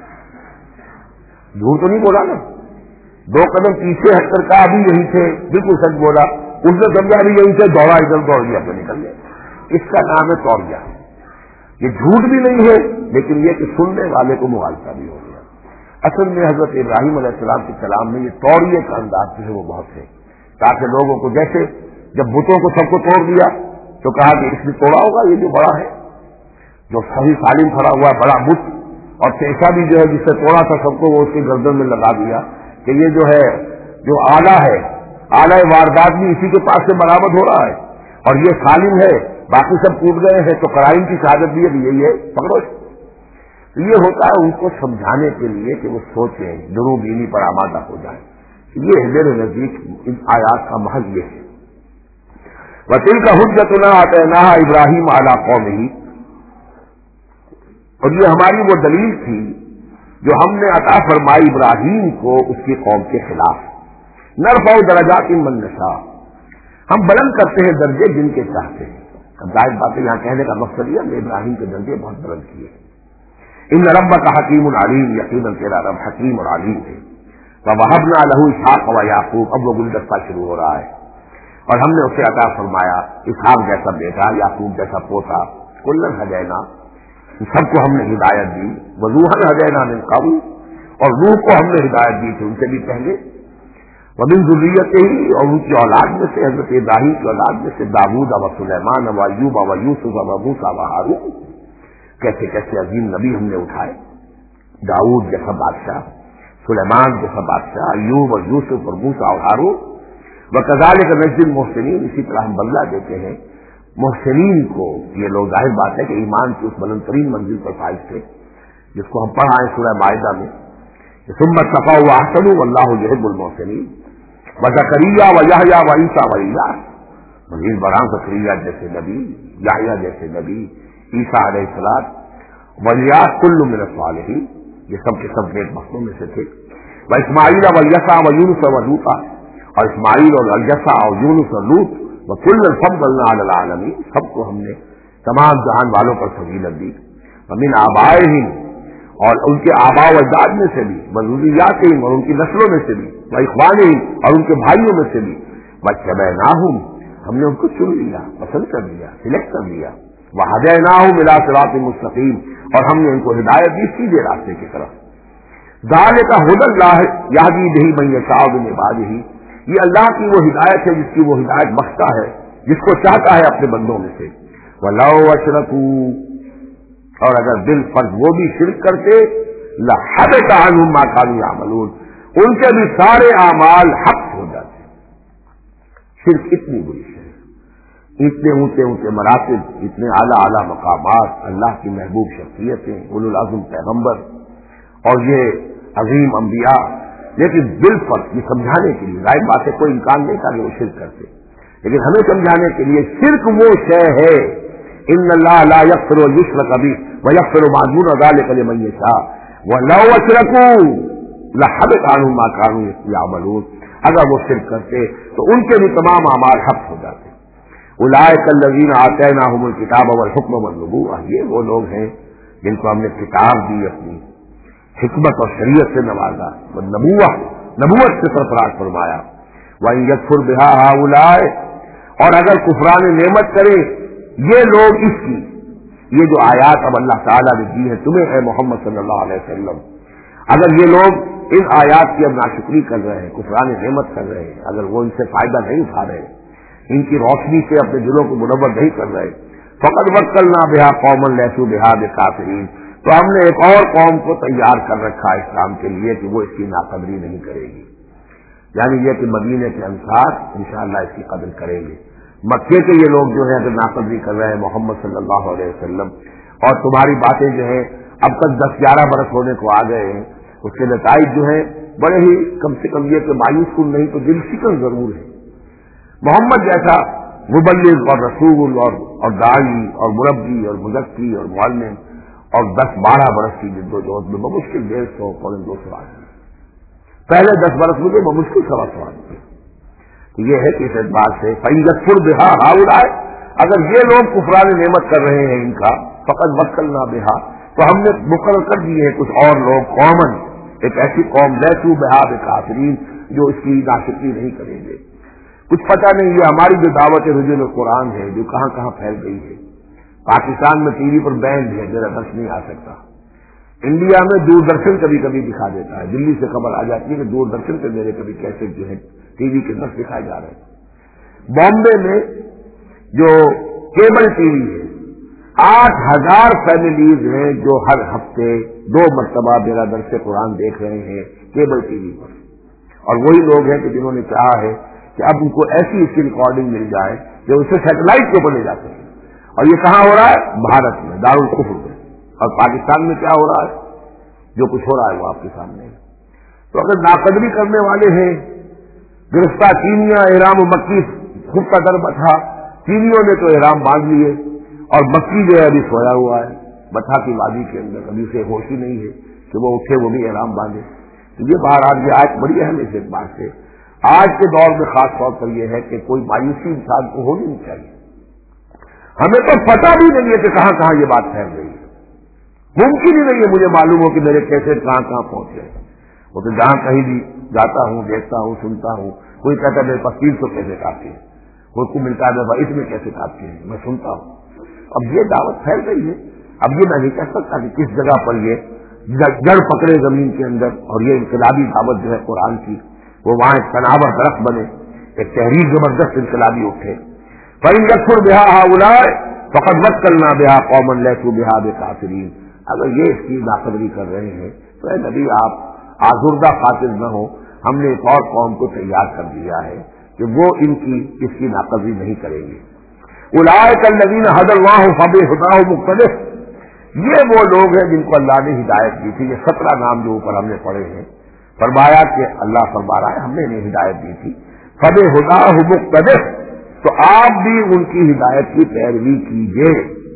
جھوٹ تو نہیں بولا نا, دو قدم پیچھے ہٹ کر کہا ابھی یہی تھے, بالکل سچ بولا. اس نے سمجھا ابھی یہی تھے, دوڑا ادھر دوڑ گیا تو نکل گیا. اس کا نام ہے توریہ. یہ جھوٹ بھی نہیں ہے لیکن یہ کہ سننے والے کو مغالطہ بھی ہو گیا. اصل میں حضرت ابراہیم علیہ السلام کے کلام میں یہ توریہ کا انداز جو ہے وہ بہت ہے, تاکہ لوگوں کو, جیسے جب بتوں کو سب کو توڑ دیا تو کہا کہ اس نے توڑا ہوگا یہ جو بڑا ہے, جو صحیح سالم کھڑا ہوا بڑا بت, اور پیشہ بھی جو ہے جس سے توڑا تھا سب کو وہ اس کی گردن میں لگا دیا کہ یہ جو ہے جو آلہ ہے, آلہ واردات بھی اسی کے پاس سے برآمد ہو رہا ہے اور یہ سالم ہے, باقی سب ٹوٹ گئے ہیں تو قرائن کی شہادت بھی ہے کہ یہی ہے, پکڑو. یہ ہوتا ہے ان کو سمجھانے کے لیے کہ وہ سوچیں, دروغ بینی پر آمادہ ہو جائیں. یہ میرے نزدیک ان آیات کا محض یہ ہے. وَتِلْكَ حُجَّتُنَا آتَيْنَاهَا إِبْرَاهِيمَ عَلَىٰ قَوْمِهِ. اور یہ ہماری وہ دلیل تھی جو ہم نے عطا فرمائی ابراہیم کو اس کی قوم کے خلاف. نرفع درجات من نشاء, ہم بلند کرتے ہیں درجے جن کے چاہتے ہیں. اب ظاہر بات ہے, یہاں کہنے کا مقصد یہ ہم نے ابراہیم کے درجے بہت بلند کیے. ان ربک حکیم علیم, یقیناً تیرا رب حکیم اور علیم ہے. وَوَهَبْنَا لَهُ إِسْحَاقَ وَيَعْقُوبَ, اب وہ گلدستہ شروع ہو رہا ہے. اور ہم نے اسے عطا فرمایا اسحاق جیسا بیٹا، یعقوب جیسا پوتا، کلن ہدینا، سب کو ہم نے ہدایت دی، وروحن ہدینا من قبل، اور روح کو ہم نے ہدایت دی تھی ان سے بھی پہلے، ومن ذریت ہی، اور ان کی اولاد میں سے حضرت ابراہیم کی اولاد میں سے داؤد و سلیمان و ایوب و یوسف و موسیٰ و ہارون، کیسے کیسے عظیم نبی ہم نے اٹھائے، داؤد جیسا بادشاہ، سلیمان جیسا بادشاہ، ایوب اور یوسف اور موسیٰ اور ہارون، وکذالک نجزی المحسنین، اسی طرح ہم بدلہ دیتے ہیں محسنین کو۔ یہ لوگ ظاہر بات ہے کہ ایمان کی اس بلند ترین منزل پر فائز تھے جس کو ہم پڑھ آئے سورہ مائدہ میں، ثم اتقوا واحسنوا واللہ یحب المحسنین، وزکریا و یحییٰ و عیسیٰ و الیاس، مزید برآں زکریا جیسے نبی، یحییٰ جیسے نبی، عیسیٰ علیہ السلام و الیاس کل من الصالحین، یہ سب کے سب نیک بختوں میں سے تھے، و اسماعیل و الیسع و یونس و لوطا، اور اسماعیل اور الیسع اور یونس اور لوط، وکلا فضلنا علی العالمین، سب کو ہم نے تمام جہان والوں پر فضیلت دی، ومن آبائہم، اور ان کے آباء و اجداد میں سے بھی، وذریاتہم، اور ان کی نسلوں میں سے بھی، واخوانہم، اور ان کے بھائیوں میں سے بھی، واجتبیناہم، ہم نے ان کو چن لیا، پسند کر لیا، سلیکٹ کر لیا، وہدیناہم الی صراط مستقیم، اور ہم نے ان کو ہدایت دی سیدھے راستے کی طرف۔ ذالک ھدی اللہ یہدی بہ من یشاء من عبادہ، یہ اللہ کی وہ ہدایت ہے جس کی وہ ہدایت بخشتا ہے جس کو چاہتا ہے اپنے بندوں میں سے۔ وَلَوْ أَشْرَكُوا، اور اگر دل فرض وہ بھی شرک کرتے، لَحَبِطَ عَنْهُمْ مَا كَانُوا يَعْمَلُونَ، ان کے بھی سارے اعمال حبط ہو جاتے۔ شرک اتنی بری ہے، اتنے اونچے اونچے مراتب، اتنے اعلیٰ اعلیٰ مقامات، اللہ کی محبوب شخصیتیں، اولو العزم پیغمبر اور یہ عظیم انبیاء، لیکن بالفرض یہ سمجھانے کے لیے، ظاہر بات ہے کوئی امکان نہیں تھا کہ وہ شرک کرتے، لیکن ہمیں سمجھانے کے لیے شرک وہ شے ہے، ان اللہ لا یغفر ان یشرک بہ ویغفر ما دون ذلک لمن یشاء ولو اشرکوا لحبط عنہم ما كانوا یعملون، اگر وہ شرک کرتے تو ان کے بھی تمام اعمال حبط ہو جاتے۔ اولئک الذین آتیناہم الکتاب والحکم والنبوۃ، یہ وہ لوگ ہیں جن کو ہم نے کتاب دی، اپنی حکمت اور شریعت سے نوازا، نبوت نبوت سے سرفراز فرمایا۔ وَإِن يَكْفُرْ بِهَا هَؤُلَاءِ، اور اگر کفران نعمت کرے یہ لوگ اس کی، یہ جو آیات اب اللہ تعالیٰ نے دی ہے تمہیں اے محمد صلی اللہ علیہ وسلم، اگر یہ لوگ ان آیات کی اب ناشکری کر رہے ہیں، کفران نعمت کر رہے ہیں، اگر وہ ان سے فائدہ نہیں اٹھا رہے، ان کی روشنی سے اپنے دلوں کو منور نہیں کر رہے، فقد وکلنا بہا قوما لیسوا بہا بکافرین، تو ہم نے ایک اور قوم کو تیار کر رکھا اس کام کے لیے کہ وہ اس کی ناقدری نہیں کرے گی، یعنی یہ کہ مدینے کے انصار انشاءاللہ اس کی قدر کریں گے۔ مکے کے یہ لوگ جو ہیں اگر ناقدری کر رہے ہیں محمد صلی اللہ علیہ وسلم، اور تمہاری باتیں جو ہیں اب تک دس گیارہ برس ہونے کو آ گئے ہیں، اس کے نتائج جو ہیں بڑے ہی کم سے کم یہ کہ مایوس کن نہیں تو دل شکن ضرور ہے۔ محمد جیسا مبلغ اور رسول اور اور داعی اور مربی اور مزکی اور معلم، اور دس بارہ برس کی جد و جہد میں بمشکل ڈیڑھ سو پونے دو سو آدمی، پہلے دس برس میں تو بمشکل سوا سو آدمی، تو یہ ہے کہ اس اعتبار سے فَإِن يَكْفُرْ بِهَا هَؤُلَاءِ، اگر یہ لوگ کفران نعمت کر رہے ہیں ان کا، فقد وکلنا بِهَا، تو ہم نے مقرر کر دیے ہیں کچھ اور لوگ، قومن، ایک ایسی قوم لیسوا بِهَا بِکافرین، جو اس کی ناشکری نہیں کریں گے۔ کچھ پتہ نہیں یہ ہماری جو دعوت رجوع قرآن ہے جو کہاں کہاں پھیل گئی ہے، پاکستان میں ٹی وی پر بینڈ ہے، میرا درس نہیں آ سکتا، انڈیا میں دوردرشن کبھی کبھی دکھا دیتا ہے، دلی سے خبر آ جاتی ہے کہ دوردرشن پہ میرے کبھی کیسے جو ہے ٹی وی کے درس دکھائے جا رہے ہیں۔ بامبے میں جو کیبل ٹی وی ہے، آٹھ ہزار فیملیز ہیں جو ہر ہفتے دو مرتبہ میرا درس قرآن دیکھ رہے ہیں کیبل ٹی وی پر، اور وہی لوگ ہیں کہ جنہوں نے چاہا ہے کہ اب ان کو ایسی اس کی ریکارڈنگ مل جائے کہ اسے سیٹلائٹ کے اوپر لے جا سکے، اور یہ کہاں ہو رہا ہے؟ بھارت میں، دارالکفر میں۔ اور پاکستان میں کیا ہو رہا ہے؟ جو کچھ ہو رہا ہے وہ آپ کے سامنے ہے۔ تو اگر ناقدری کرنے والے ہیں، گرفتہ چینیاں احرام و مکی خود کا در بٹھا، چینیوں نے تو احرام باندھ لیے، اور مکی جو ہے ابھی سویا ہوا ہے بٹھا کی وادی کے اندر، ابھی اسے ہوش ہی نہیں ہے کہ وہ اٹھے وہ بھی احرام باندھے۔ تو یہ بہرحال یہ آج بڑی اہم اس بات سے آج کے دور میں خاص طور پر یہ ہے کہ کوئی مایوسی انسان کو ہونی نہیں چاہیے۔ ہمیں تو پتہ بھی نہیں ہے کہ کہاں کہاں یہ بات پھیل رہی ہے، ممکن ہی نہیں ہے مجھے معلوم ہو کہ میرے کیسے کہاں کہاں پہنچ گئے۔ وہ تو جہاں کہیں بھی جاتا ہوں، دیکھتا ہوں، سنتا ہوں، کوئی کہتا ہے میرے پاس تین سو پیسے کافی ہے، خود کو ملتا ہے اس میں کیسے کاٹتے ہیں، میں سنتا ہوں۔ اب یہ دعوت پھیل رہی ہے، اب یہ میں نہیں کہہ سکتا کہ کس جگہ پر یہ جڑ پکڑے زمین کے اندر اور یہ انقلابی دعوت جو ہے قرآن کی وہ وہاں ایک تناور درخت بنے، ایک تحریر زبردست انقلابی اٹھے۔ فَإِن يَكْفُرْ بِهَا هَؤُلَاءِ فَقَدْ وَكَّلْنَا بِهَا قَوْمًا لَيْسُوا بِهَا بِكَافِرِينَ۔ اگر یہ اس کی ناقدری کر رہے ہیں تو اے نبی آپ آزردہ خاطر نہ ہو، ہم نے ایک اور قوم کو تیار کر دیا ہے کہ وہ ان کی اس کی ناقدری نہیں کریں گے۔ اولئک الذین ھدی اللہ فبہداہ مقتدہ، یہ وہ لوگ ہیں جن کو اللہ نے ہدایت دی تھی۔ یہ سترہ نام جو اوپر ہم نے پڑھے ہیں، فرمایا کہ اللہ فرما رہا ہے ہم نے انہیں ہدایت دی تھی، فبہداہ مقتدہ، تو آپ بھی ان کی ہدایت کی پیروی کیجیے۔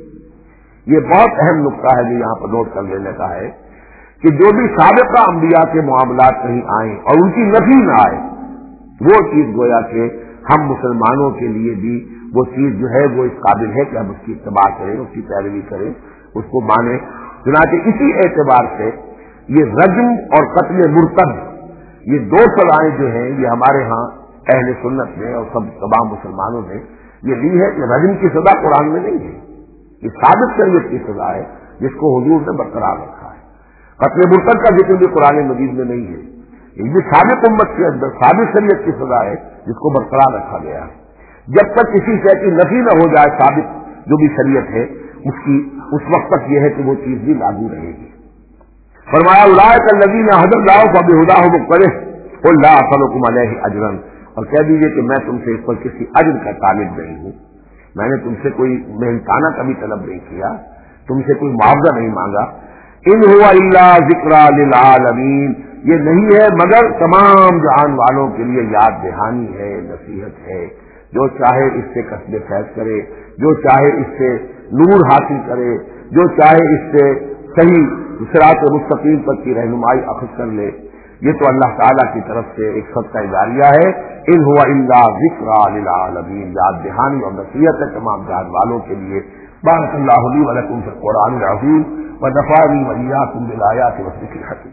یہ بہت اہم نقطہ ہے جو یہاں پر نوٹ کر لینے کا ہے کہ جو بھی سابقہ انبیاء کے معاملات کہیں آئیں اور ان کی نفی نہ آئے، وہ چیز گویا کہ ہم مسلمانوں کے لیے بھی وہ چیز جو ہے وہ اس قابل ہے کہ ہم اس کی اتباع کریں، اس کی پیروی کریں، اس کو مانیں۔ چنانچہ اسی اعتبار سے یہ رجم اور قتل مرتد، یہ دو سزائیں جو ہیں یہ ہمارے ہاں اہل سنت نے اور سب تمام مسلمانوں نے یہ لی ہے کہ رجم کی سزا قرآن میں نہیں ہے، یہ ثابت شریعت کی سزا ہے جس کو حضور نے برقرار رکھا ہے۔ قتل مرتد کا ذکر بھی قرآن مجید میں نہیں ہے، یہ ثابت امت کے اندر ثابت شریعت کی سزا ہے جس کو برقرار رکھا گیا ہے۔ جب تک کسی شے کی نفی نہ ہو جائے ثابت جو بھی شریعت ہے اس کی، اس وقت تک یہ ہے کہ وہ چیز بھی لاگو رہے گی۔ فرمایا اولئک الذین ھدی اللہ فبہداہ مقتدہ قل لا اسألکم علیہ اجرا، اور کہہ دیجیے کہ میں تم سے اس پر کسی اجر کا طالب نہیں ہوں، میں نے تم سے کوئی محنتانہ کبھی طلب نہیں کیا، تم سے کوئی معاوضہ نہیں مانگا۔ ان هو الا ذکری للعالمین، یہ نہیں ہے مگر تمام جہان والوں کے لیے یاد دہانی ہے، نصیحت ہے۔ جو چاہے اس سے کسب فیض کرے، جو چاہے اس سے نور حاصل کرے، جو چاہے اس سے صحیح صراط مستقیم پر کی رہنمائی اخذ کر لے، یہ تو اللہ تعالیٰ کی طرف سے ایک صدقہ جاریہ ہے۔ ان هو الا ذکری للعالمین، یاد دہانی اور نصیحت ہے تمام جہان والوں کے لیے۔ بارک اللہ لی و لکم فی القرآن العظیم ونفعنی و ایاکم بالآیات والذکر الحکیم۔